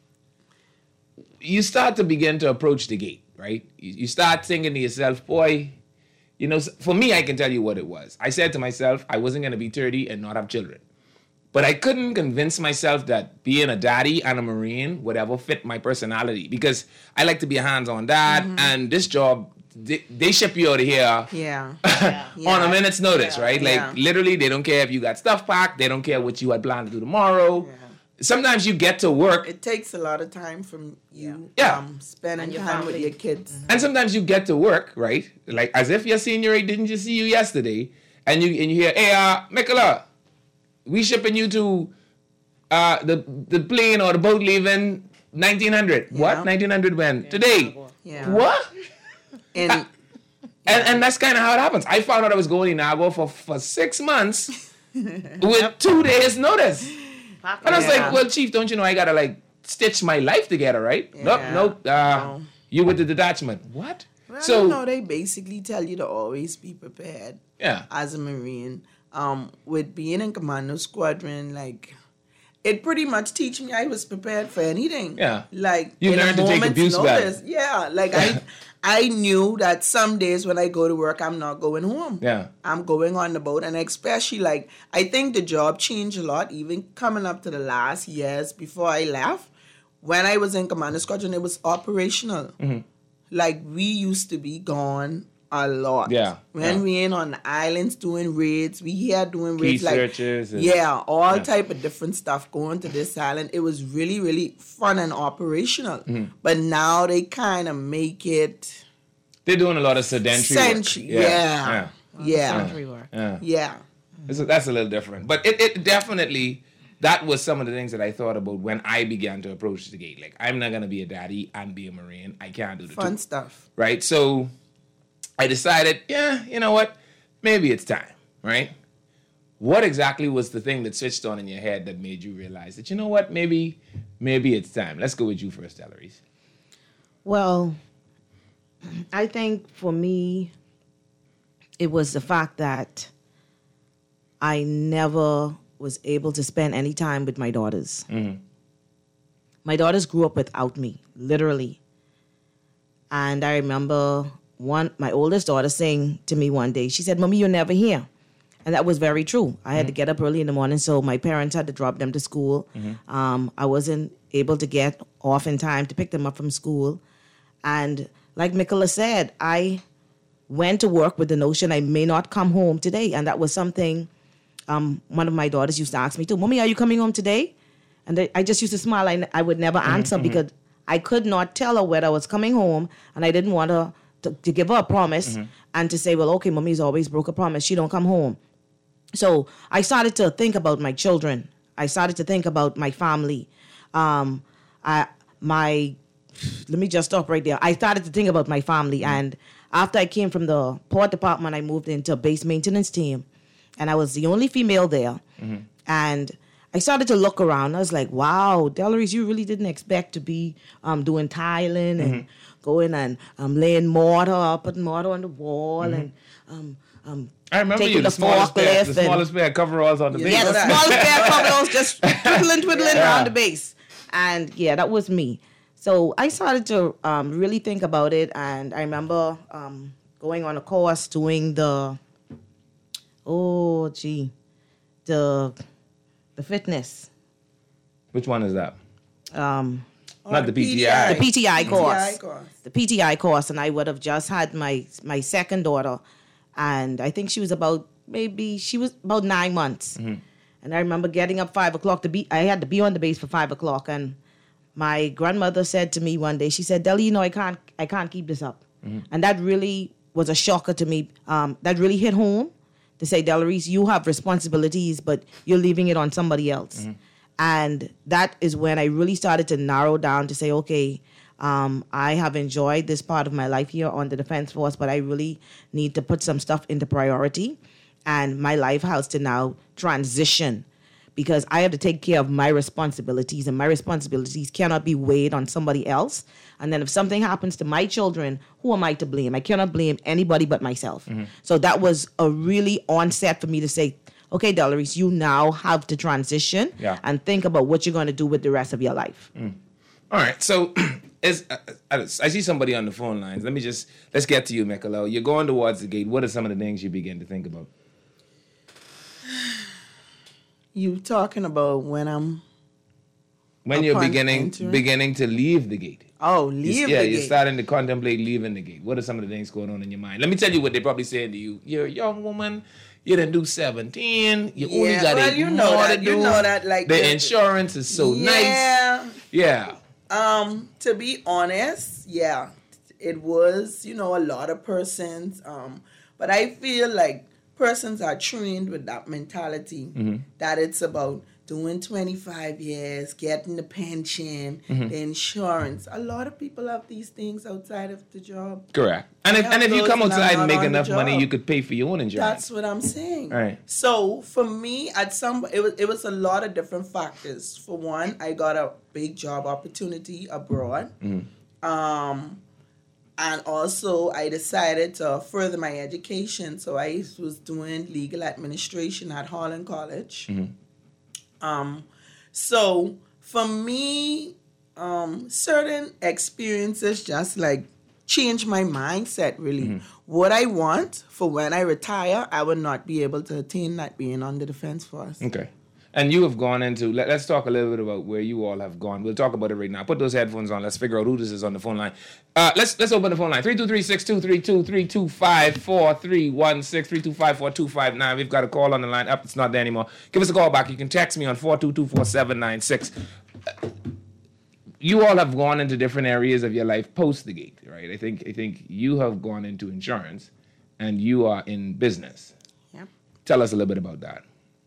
S4: you start to begin to approach the gate, right? You, you start thinking to yourself, boy, you know, for me, I can tell you what it was. I said to myself, I wasn't going to be thirty and not have children. But I couldn't convince myself that being a daddy and a Marine would ever fit my personality because I like to be a hands-on dad, and this job, they, they ship you out of here
S9: Yeah.
S4: on a minute's notice, right? Like
S9: Yeah.
S4: literally, they don't care if you got stuff packed. They don't care what you had planned to do tomorrow. Sometimes you get to work,
S9: It takes a lot of time from you.
S4: Yeah.
S9: Um, spending
S8: And your
S9: time with
S8: family.
S9: your kids.
S4: and sometimes you get to work, right? Like as if your senior rate didn't just see you yesterday, and you and you hear, "Hey, uh, Mikola, we shipping you to uh the the plane or the boat leaving nineteen hundred.
S9: Yeah.
S4: What? nineteen hundred when? Today.
S9: Yeah.
S4: What?
S9: And
S4: And, and that's kind of how it happens. I found out I was going to Nago for, for six months with two days notice. And I was
S9: Yeah.
S4: like, well, Chief, don't you know I got to like stitch my life together, right? Nope,
S9: Yeah.
S4: nope. Uh,
S9: No.
S4: You with the detachment. What?
S9: Well,
S4: So-
S9: you know, they basically tell you to always be prepared.
S4: Yeah.
S9: As a Marine, um, with being in Commando Squadron, like it pretty much teach me I was prepared for anything.
S4: Yeah.
S9: Like
S4: You
S9: in a
S4: learned to take
S9: moment's
S4: abuse back.
S9: notice. Yeah, like I, I knew that some days when I go to work, I'm not going home.
S4: Yeah.
S9: I'm going on the boat, and especially like I think the job changed a lot, even coming up to the last years before I left. When I was in Commando Squadron, it was operational.
S4: Mm-hmm.
S9: Like we used to be gone a lot.
S4: Yeah,
S9: When
S4: yeah.
S9: we ain't on the islands doing raids, we here doing
S4: Key
S9: raids like
S4: searches and-
S9: yeah, all
S4: yeah.
S9: type of different stuff going to this island. It was really, really fun and operational.
S4: Mm-hmm.
S9: But now they kind of make it
S4: They're doing a lot of sedentary work.
S9: Century, yeah. Yeah.
S8: Century work.
S4: Yeah.
S9: Yeah.
S4: This is- that's a little different. But it, it definitely, that was some of the things that I thought about when I began to approach the gate. Like, I'm not going to be a daddy and be a Marine. I can't do the
S9: Fun
S4: two.
S9: stuff.
S4: Right? So I decided, yeah, you know what? Maybe it's time, right? What exactly was the thing that switched on in your head that made you realize that, you know what, maybe, maybe it's time? Let's go with you first, Eloise.
S8: Well, I think for me, it was the fact that I never was able to spend any time with my daughters.
S4: Mm-hmm.
S8: My daughters grew up without me, literally. And I remember one, my oldest daughter saying to me one day, she said, "Mommy, you're never here." And that was very true. I had to get up early in the morning, so my parents had to drop them to school. Um, I wasn't able to get off in time to pick them up from school. And like Mikola said, I went to work with the notion I may not come home today. And that was something um, one of my daughters used to ask me too, "Mommy, are you coming home today?" And they, I just used to smile. I, I would never answer because I could not tell her whether I was coming home, and I didn't want her to, to give her a promise and to say, well, okay, Mommy's always broke a promise. She don't come home. So I started to think about my children. I started to think about my family. Um, I, my, let me just stop right there. I started to think about my family. And after I came from the port department, I moved into a base maintenance team. And I was the only female there. And I started to look around. I was like, wow, Delorise, you really didn't expect to be um, doing tiling and going and um, laying mortar, putting mortar on the wall and um, um,
S4: I remember
S8: taking
S4: you, the,
S8: the
S4: smallest pair,
S8: forklift
S4: the
S8: and-
S4: smallest pair of coveralls on the base.
S8: yeah, the smallest pair of coveralls just twiddling, twiddling
S4: Yeah.
S8: around the base. And yeah, that was me. So I started to um, really think about it. And I remember um, going on a course doing the, oh, gee, the the fitness.
S4: Which one is that?
S8: Um,
S4: Not the P T I.
S8: the P T I course.
S9: P T I course.
S8: The P T I course, and I would have just had my my second daughter, and I think she was about maybe she was about nine months. And I remember getting up five o'clock to be. I had to be on the base for five o'clock, and my grandmother said to me one day, she said, "Deli, you know, I can't I can't keep this up," and that really was a shocker to me. Um, that really hit home to say, Delorise, you have responsibilities, but you're leaving it on somebody else. And that is when I really started to narrow down to say, okay, um, I have enjoyed this part of my life here on the Defense Force, but I really need to put some stuff into priority. And my life has to now transition because I have to take care of my responsibilities, and my responsibilities cannot be weighed on somebody else. And then if something happens to my children, who am I to blame? I cannot blame anybody but myself. So that was a really onset for me to say, okay, Delorise, you now have to transition
S4: Yeah.
S8: and think about what you're going to do with the rest of your life.
S4: All right, so as, as I see somebody on the phone lines, let me just, let's get to you, Mikola. You're going towards the gate. What are some of the things you begin to think about?
S9: You talking about when I'm
S4: When you're
S9: Upon
S4: beginning
S9: entering?
S4: beginning to leave the gate.
S9: oh
S4: You-
S9: leave
S4: yeah,
S9: the
S4: you're
S9: gate.
S4: starting to contemplate leaving the gate. What are some of the things going on in your mind? Let me tell you what they're probably saying to you. You're a young woman. You didn't do seventeen. You only
S9: Yeah,
S4: got
S9: well,
S4: eight
S9: you know
S4: more
S9: that-
S4: to
S9: you
S4: do.
S9: know that, like,
S4: the
S9: the-
S4: insurance is so nice.
S9: Yeah.
S4: Yeah.
S9: Um, to be honest, yeah, it was, you know, a lot of persons. Um, but I feel like persons are trained with that mentality
S4: Mm-hmm.
S9: that it's about doing twenty-five years, getting the pension,
S4: Mm-hmm.
S9: the insurance. A lot of people have these things outside of the job.
S4: Correct. And if,
S9: I
S4: and if
S9: have
S4: you
S9: those
S4: come
S9: and I'm
S4: outside and
S9: not
S4: make
S9: on the
S4: enough money,
S9: job.
S4: you could pay for your own insurance.
S9: That's what I'm saying.
S4: Right.
S9: So for me, at some it was it was a lot of different factors. For one, I got a big job opportunity abroad.
S4: Mm-hmm.
S9: Um, And also, I decided to further my education. So I was doing legal administration at Harlan College.
S4: Mm-hmm.
S9: Um, so for me, um, certain experiences just like changed my mindset, really.
S4: Mm-hmm.
S9: What I want for when I retire, I would not be able to attain that being on the Defense Force.
S4: Okay. And you have gone into, let, let's talk a little bit about where you all have gone. We'll talk about it right now. Put those headphones on. Let's figure out who this is on the phone line. Uh, let's let's open the phone line. three two three, six two three two, three two five, four three one six, three two five, four two five nine. We've got a call on the line. Up, it's not there anymore. Give us a call back. You can text me on four two two, four seven nine six. You all have gone into different areas of your life post the gate, right? I think I think you have gone into insurance and you are in business.
S8: Yeah.
S4: Tell us a little bit about that.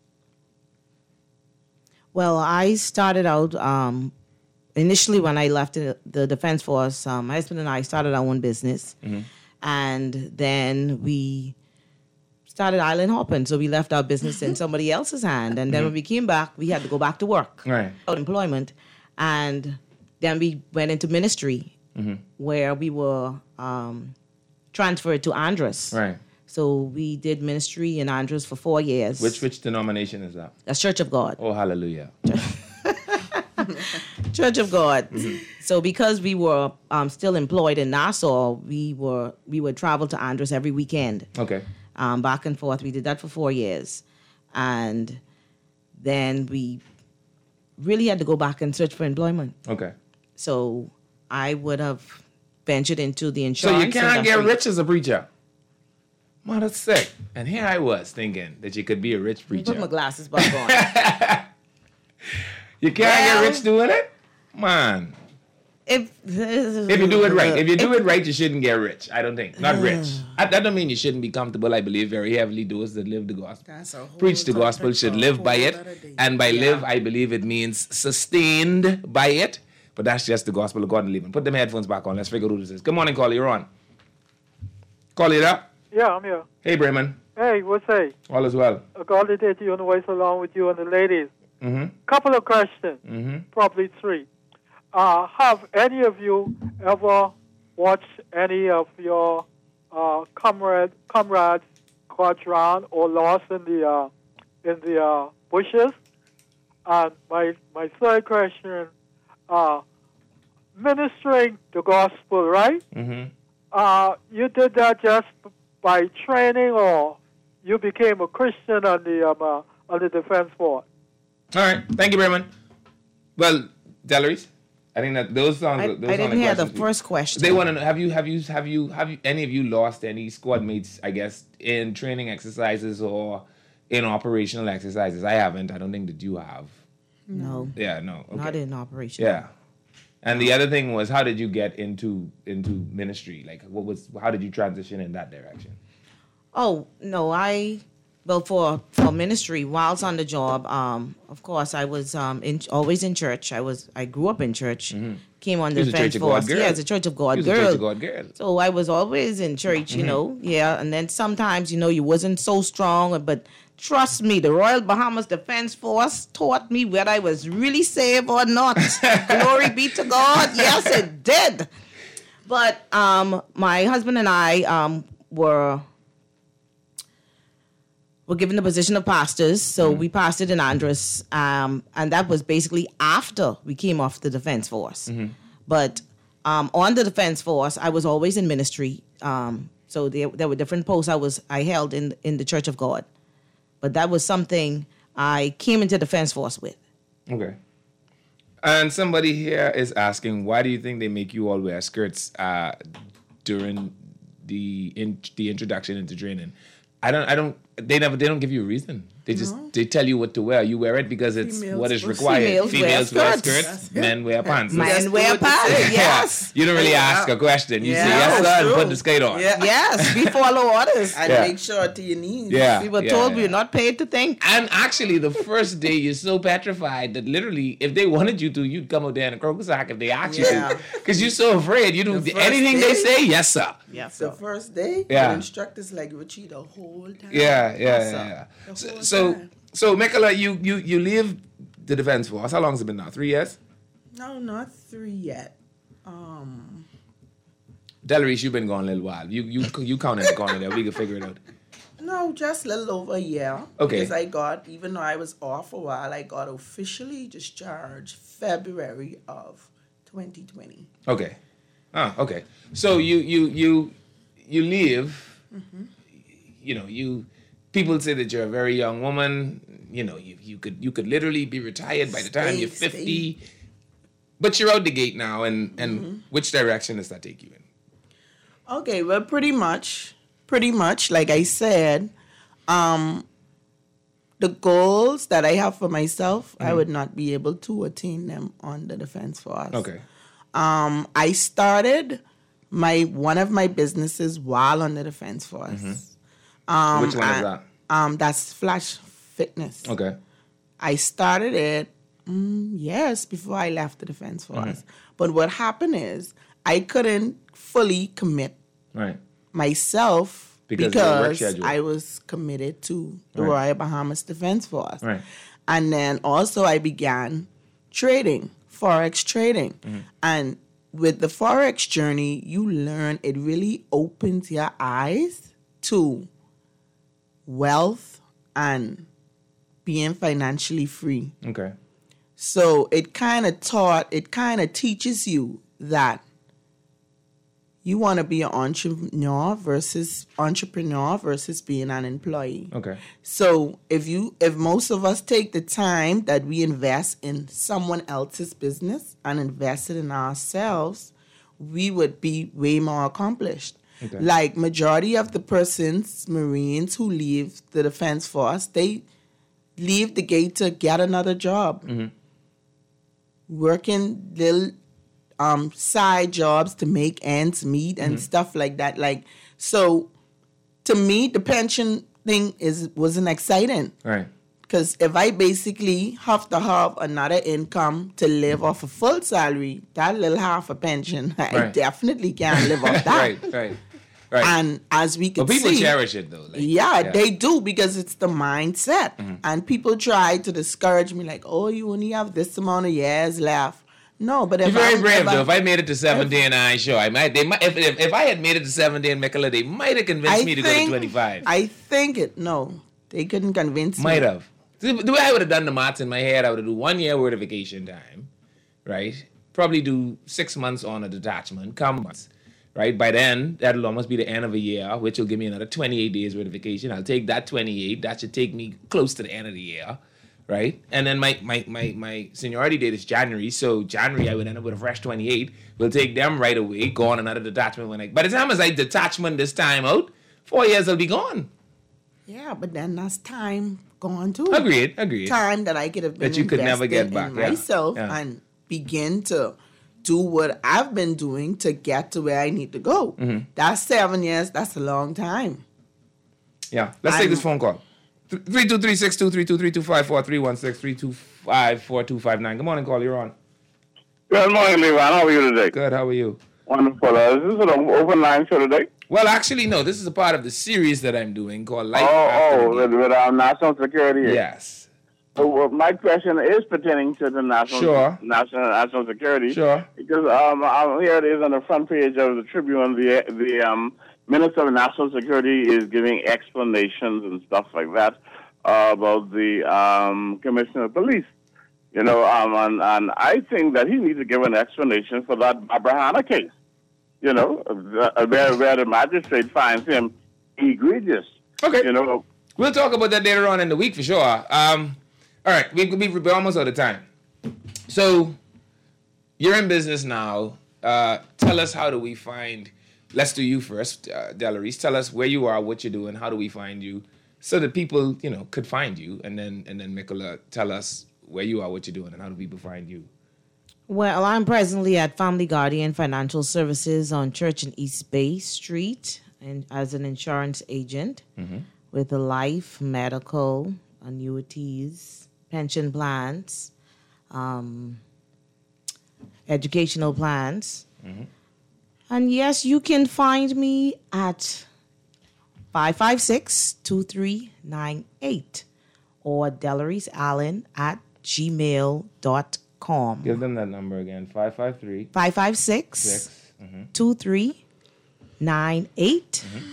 S8: Well, I started out um, initially when I left the, the Defense Force. Um, my husband and I started our own business,
S4: Mm-hmm.
S8: and then we started island hopping. So we left our business in somebody else's hand, and then
S4: Mm-hmm.
S8: when we came back, we had to go back to work,
S4: Right.
S8: without employment, and then we went into ministry,
S4: Mm-hmm.
S8: where we were um, transferred to Andros.
S4: Right.
S8: So we did ministry in Andros for four years.
S4: Which which denomination is that?
S8: That's Church of God.
S4: Oh, hallelujah.
S8: Church of God.
S4: Mm-hmm.
S8: So because we were um, still employed in Nassau, we were we would travel to Andros every weekend,
S4: Okay.
S8: um, back and forth. We did that for four years, and then we really had to go back and search for employment.
S4: Okay.
S8: So I would have ventured into the
S4: So
S8: insurance.
S4: you can't get
S8: industry.
S4: rich as a preacher. Man, that's sick. And here I was thinking that you could be a rich
S8: Put my
S4: preacher.
S8: glasses back on.
S4: You can't
S8: Well-
S4: get rich doing it? Man.
S8: if
S4: If you do it right. If you do it right, you shouldn't get rich. I don't think. Not rich. I, that don't mean you shouldn't be comfortable. I believe very heavily those that live the gospel.
S9: That's a whole
S4: Preach the gospel,
S9: topic
S4: should
S9: for a
S4: live by
S9: whole
S4: it.
S9: other day.
S4: And by
S9: Yeah.
S4: live, I believe it means sustained by it. But that's just the gospel of God and living. Put them headphones back on. Let's figure out who this is. Good morning, Caller. You're on. Caller, you up?
S10: Yeah, I'm here.
S4: Hey, Bremen.
S10: Hey, what's hey?
S4: All is well.
S10: A godly day to you and the wife along with you and the ladies.
S4: Mm-hmm.
S10: Couple of questions,
S4: Mm-hmm.
S10: probably three. Uh, have any of you ever watched any of your uh, comrade, comrades got drowned or lost in the uh, in the uh, bushes? And my my third question, uh, ministering the gospel, right?
S4: Mm-hmm.
S10: Uh, you did that just by training, or you became a Christian on the um, uh, on the Defense Force?
S4: All right. Thank you, Bremen. Well, Delores, I think that those songs.
S8: I,
S4: those
S8: I
S4: sound
S8: didn't
S4: like
S8: hear the
S4: questions.
S8: first question.
S4: They want to know: Have you, have you, have you, have you, any of you lost any squad mates? I guess in training exercises or in operational exercises. I haven't. I don't think that you have.
S8: No,
S4: Yeah, no. Okay.
S8: not in operation.
S4: Yeah. And the other thing was, how did you get into into ministry? Like, what was? How did you transition in that direction?
S8: Oh no, I well for for ministry whilst on the job. Um, of course, I was um in always in church. I was I grew up in church. Came on
S4: You
S8: the
S4: was a
S8: Defense
S4: Church of God
S8: Force.
S4: girl.
S8: Yeah, as a Church of God
S4: You was a
S8: girl.
S4: Church of God girl.
S8: So I was always in church, you know. Yeah, and then sometimes you know you wasn't so strong, but trust me, the Royal Bahamas Defense Force taught me whether I was really saved or not. Glory be to God. Yes, it did. But um, my husband and I um, were were given the position of pastors, so we pastored in Andros, um, and that was basically after we came off the Defense Force. But um, on the Defense Force, I was always in ministry. Um, so there, there were different posts I was I held in in the Church of God. But that was something I came into Defense Force with.
S4: Okay. And somebody here is asking, why do you think they make you all wear skirts uh, during the in, the introduction into training? I don't. I don't. They never. They don't give you a reason. They just. They tell you what to wear. You wear it because it's
S9: Females
S4: what is
S9: wear-
S4: required.
S8: Females wear
S4: wear
S8: skirts.
S4: skirts. Men wear pants.
S8: Men
S9: Just
S8: wear
S9: do what they
S8: pants,
S9: say.
S8: yes.
S4: You don't really
S9: Yeah.
S4: ask a question. You
S9: Yeah,
S4: say yes,
S9: that's
S4: sir, and
S9: true.
S4: put the skate on.
S9: Yeah.
S8: Yes, we follow orders.
S9: And
S4: Yeah.
S9: make sure to your knees.
S4: Yeah.
S8: We were
S4: yeah,
S8: told
S4: yeah.
S8: we were not paid to think.
S4: And actually, the first day you're so petrified that literally, if they wanted you to, you'd come out there in a crocus sack if they asked you
S9: Yeah.
S4: to, because you're so afraid. You do
S9: The first
S4: anything they
S9: day?
S4: say, yes, sir.
S8: Yes,
S9: The first day,
S4: Yeah.
S9: the instructors like Richie the whole time.
S4: Yeah, yeah,
S9: Yes,
S4: yeah.
S9: sir.
S4: yeah.
S9: The
S4: So,
S9: whole
S4: so,
S9: time.
S4: so, Mikola, you you you leave the Defense Force. How long has it been now? Three years.
S9: No, not three yet. Um,
S4: Delarice, you've been gone a little while. You you you count in the corner there. We can figure it out.
S9: No, just a little over a year.
S4: Okay.
S9: Because I got, even though I was off a while, I got officially discharged February of twenty twenty.
S4: Okay. Ah, okay. So you you you you leave. Mm-hmm. You know, you people say that you're a very young woman. You know, you you could you could literally be retired by the time stay, you're fifty. Stay. But you're out the gate now, and and mm-hmm. which direction does that take you in?
S9: Okay, well, pretty much, pretty much, like I said, um, the goals that I have for myself, mm-hmm. I would not be able to attain them on the Defense Force.
S4: Okay.
S9: Um, I started my one of my businesses while on the Defense Force.
S4: Mm-hmm.
S9: Um,
S4: which one is that?
S9: Um, that's Flash Fitness.
S4: Okay.
S9: I started it mm, years before I left the Defense Force. Mm-hmm. But what happened is I couldn't fully commit
S4: right.
S9: myself
S4: because,
S9: because I was committed to the right. Royal Bahamas Defense Force.
S4: Right.
S9: And then also I began trading, Forex trading. Mm-hmm. And with the Forex journey, you learn, it really opens your eyes to wealth and being financially free.
S4: Okay.
S9: So it kind of taught, it kind of teaches you that you want to be an entrepreneur versus entrepreneur versus being an employee.
S4: Okay.
S9: So if you, if most of us take the time that we invest in someone else's business and invest it in ourselves, we would be way more accomplished. Okay. Like majority of the persons, Marines who leave the Defense Force, they leave the gate to get another job. Mm-hmm. Working little um, side jobs to make ends meet and mm-hmm. stuff like that. Like, so to me, the pension thing is wasn't exciting.
S4: Right.
S9: Because if I basically have to have another income to live off a full salary, that little half a pension, I right. definitely can't live off that.
S4: right, right, right.
S9: And as we can
S4: but people
S9: see,
S4: cherish it though. Like,
S9: yeah, yeah, they do because it's the mindset. Mm-hmm. And people try to discourage me, like, "Oh, you only have this amount of years left." No, but if
S4: you're very
S9: I'm,
S4: brave
S9: if
S4: though.
S9: I,
S4: if I made it to seventy and I sure I might. They might. If, if if I had made it to seventy in Mekala, they might have convinced
S9: I
S4: me to
S9: think,
S4: go to twenty-five.
S9: I think it. No, they couldn't convince
S4: might
S9: me.
S4: Might have. The way I would have done the maths in my head, I would have do one year worth of vacation time, right? Probably do six months on a detachment, come months, right? By then, that'll almost be the end of a year, which will give me another twenty-eight days worth of vacation. I'll take that twenty-eight. That should take me close to the end of the year, right? And then my my my my seniority date is January, so January I would end up with a fresh twenty-eight. We'll take them right away, go on another detachment. When I, by the time as I detachment this time out, four years will be gone.
S9: Yeah, but then that's time gone too.
S4: Agreed, agreed.
S9: Time that I could have been
S4: that you could never get back.
S9: in
S4: yeah.
S9: myself
S4: yeah.
S9: and begin to do what I've been doing to get to where I need to go. Mm-hmm. That's seven years. That's a long time.
S4: Yeah. Let's I'm, take this phone call. three two three six two three two three two five four three one six three two five four two five nine. Good morning, call. You're on.
S11: Good morning, Levan. How are you today?
S4: Good. How are you?
S11: Wonderful. Uh, is this an open line show today?
S4: Well, actually, no. This is a part of the series that I'm doing called Life
S11: oh,
S4: After
S11: Oh, with, with our national security.
S4: Yes.
S11: So, well, my question is pertaining to the national
S4: sure.
S11: national national security.
S4: Sure.
S11: Because um, um, here it is on the front page of the Tribune. The the um, Minister of National Security is giving explanations and stuff like that uh, about the um, Commissioner of Police. You know, um, and, and I think that he needs to give an explanation for that Barbara Hanna case. You know, where, where the magistrate finds him egregious.
S4: Okay.
S11: You know,
S4: we'll talk about that later on in the week for sure. Um, all right, we, we, we're almost out of time. So, you're in business now. Uh, tell us, how do we find, let's do you first, uh, Delarice. Tell us where you are, what you're doing, how do we find you, so that people, you know, could find you. And then, and then Mikola, tell us where you are, what you're doing, and how do people find you.
S8: Well, I'm presently at Family Guardian Financial Services on Church and East Bay Street and as an insurance agent mm-hmm. with a life, medical, annuities, pension plans, um, educational plans. Mm-hmm. And yes, you can find me at five five six, two three nine eight or Delarice Allen at gmail dot com.
S4: Give them that number again. five five three.
S8: five five six.
S4: Six. Mm-hmm.
S8: two three nine eight
S4: Mm-hmm.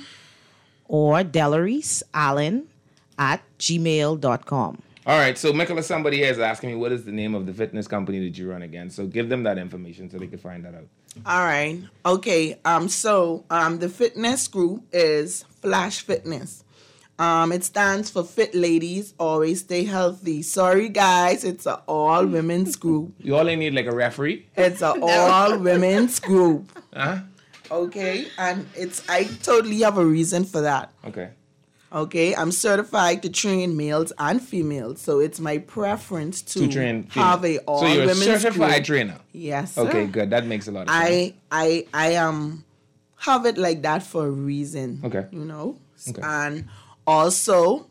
S8: or Delarice Allen at gmail dot com.
S4: All right, so Mikola, somebody here is asking me what is the name of the fitness company that you run again. So give them that information so they can find that out.
S9: All right. Okay. Um. So um, the fitness group is Flash Fitness. Um, it stands for Fit Ladies Always Stay Healthy. Sorry, guys, it's an all women's group.
S4: You only need like a referee.
S9: It's an all women's group.
S4: Huh?
S9: Okay, and it's I totally have a reason for that.
S4: Okay.
S9: Okay, I'm certified to train males and females, so it's my preference to,
S4: To train
S9: have
S4: female.
S9: a all
S4: So you're a
S9: women's
S4: certified
S9: group.
S4: trainer.
S9: Yes. Sir.
S4: Okay, good. That makes a lot of sense.
S9: I I I um have it like that for a reason.
S4: Okay.
S9: You know?
S4: Okay.
S9: And also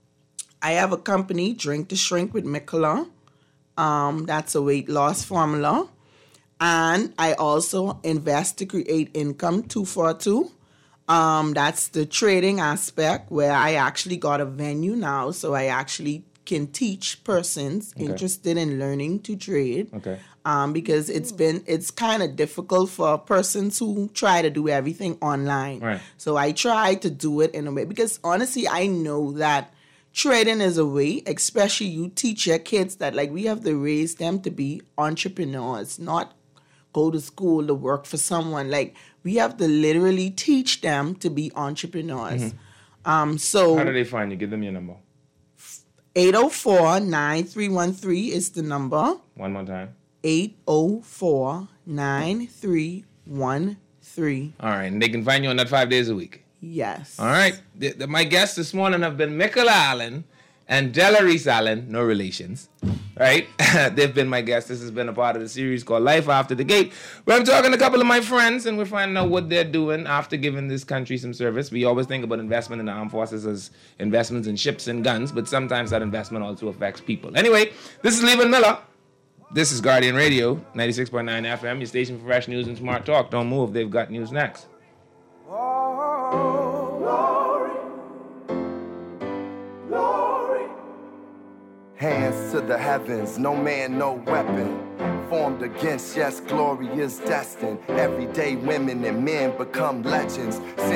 S9: I have a company, Drink to Shrink with Mikola. Um, that's a weight loss formula. And I also invest to create income two forty-two. Um, that's the trading aspect where I actually got a venue now, so I actually can teach persons
S4: Okay.
S9: interested in learning to trade.
S4: Okay.
S9: Um, because it's been it's kind of difficult for persons who try to do everything online.
S4: Right.
S9: So I try to do it in a way because honestly I know that trading is a way, especially you teach your kids that like we have to raise them to be entrepreneurs, not go to school to work for someone. Like we have to literally teach them to be entrepreneurs.
S4: Mm-hmm.
S9: Um, so
S4: How do they find you? Give them your number.
S9: eight oh four, nine three one three is the number.
S4: One more time.
S9: eight oh four, nine three one three.
S4: All right, and they can find you on that five days a week.
S9: Yes.
S4: All right. The, the, my guests this morning have been Mikola Allen and Delarice Allen, no relations, right? They've been my guests. This has been a part of the series called Life After the Gate, where I'm talking to a couple of my friends, and we're finding out what they're doing after giving this country some service. We always think about investment in the armed forces as investments in ships and guns, but sometimes that investment also affects people. Anyway, this is Leland Miller. This is Guardian Radio, ninety-six point nine F M, your station for fresh news and smart talk. Don't move. They've got news next.
S2: Oh, glory, glory.
S3: Hands to the heavens, no man, no weapon. Formed against, yes, glory is destined. Everyday women and men become legends.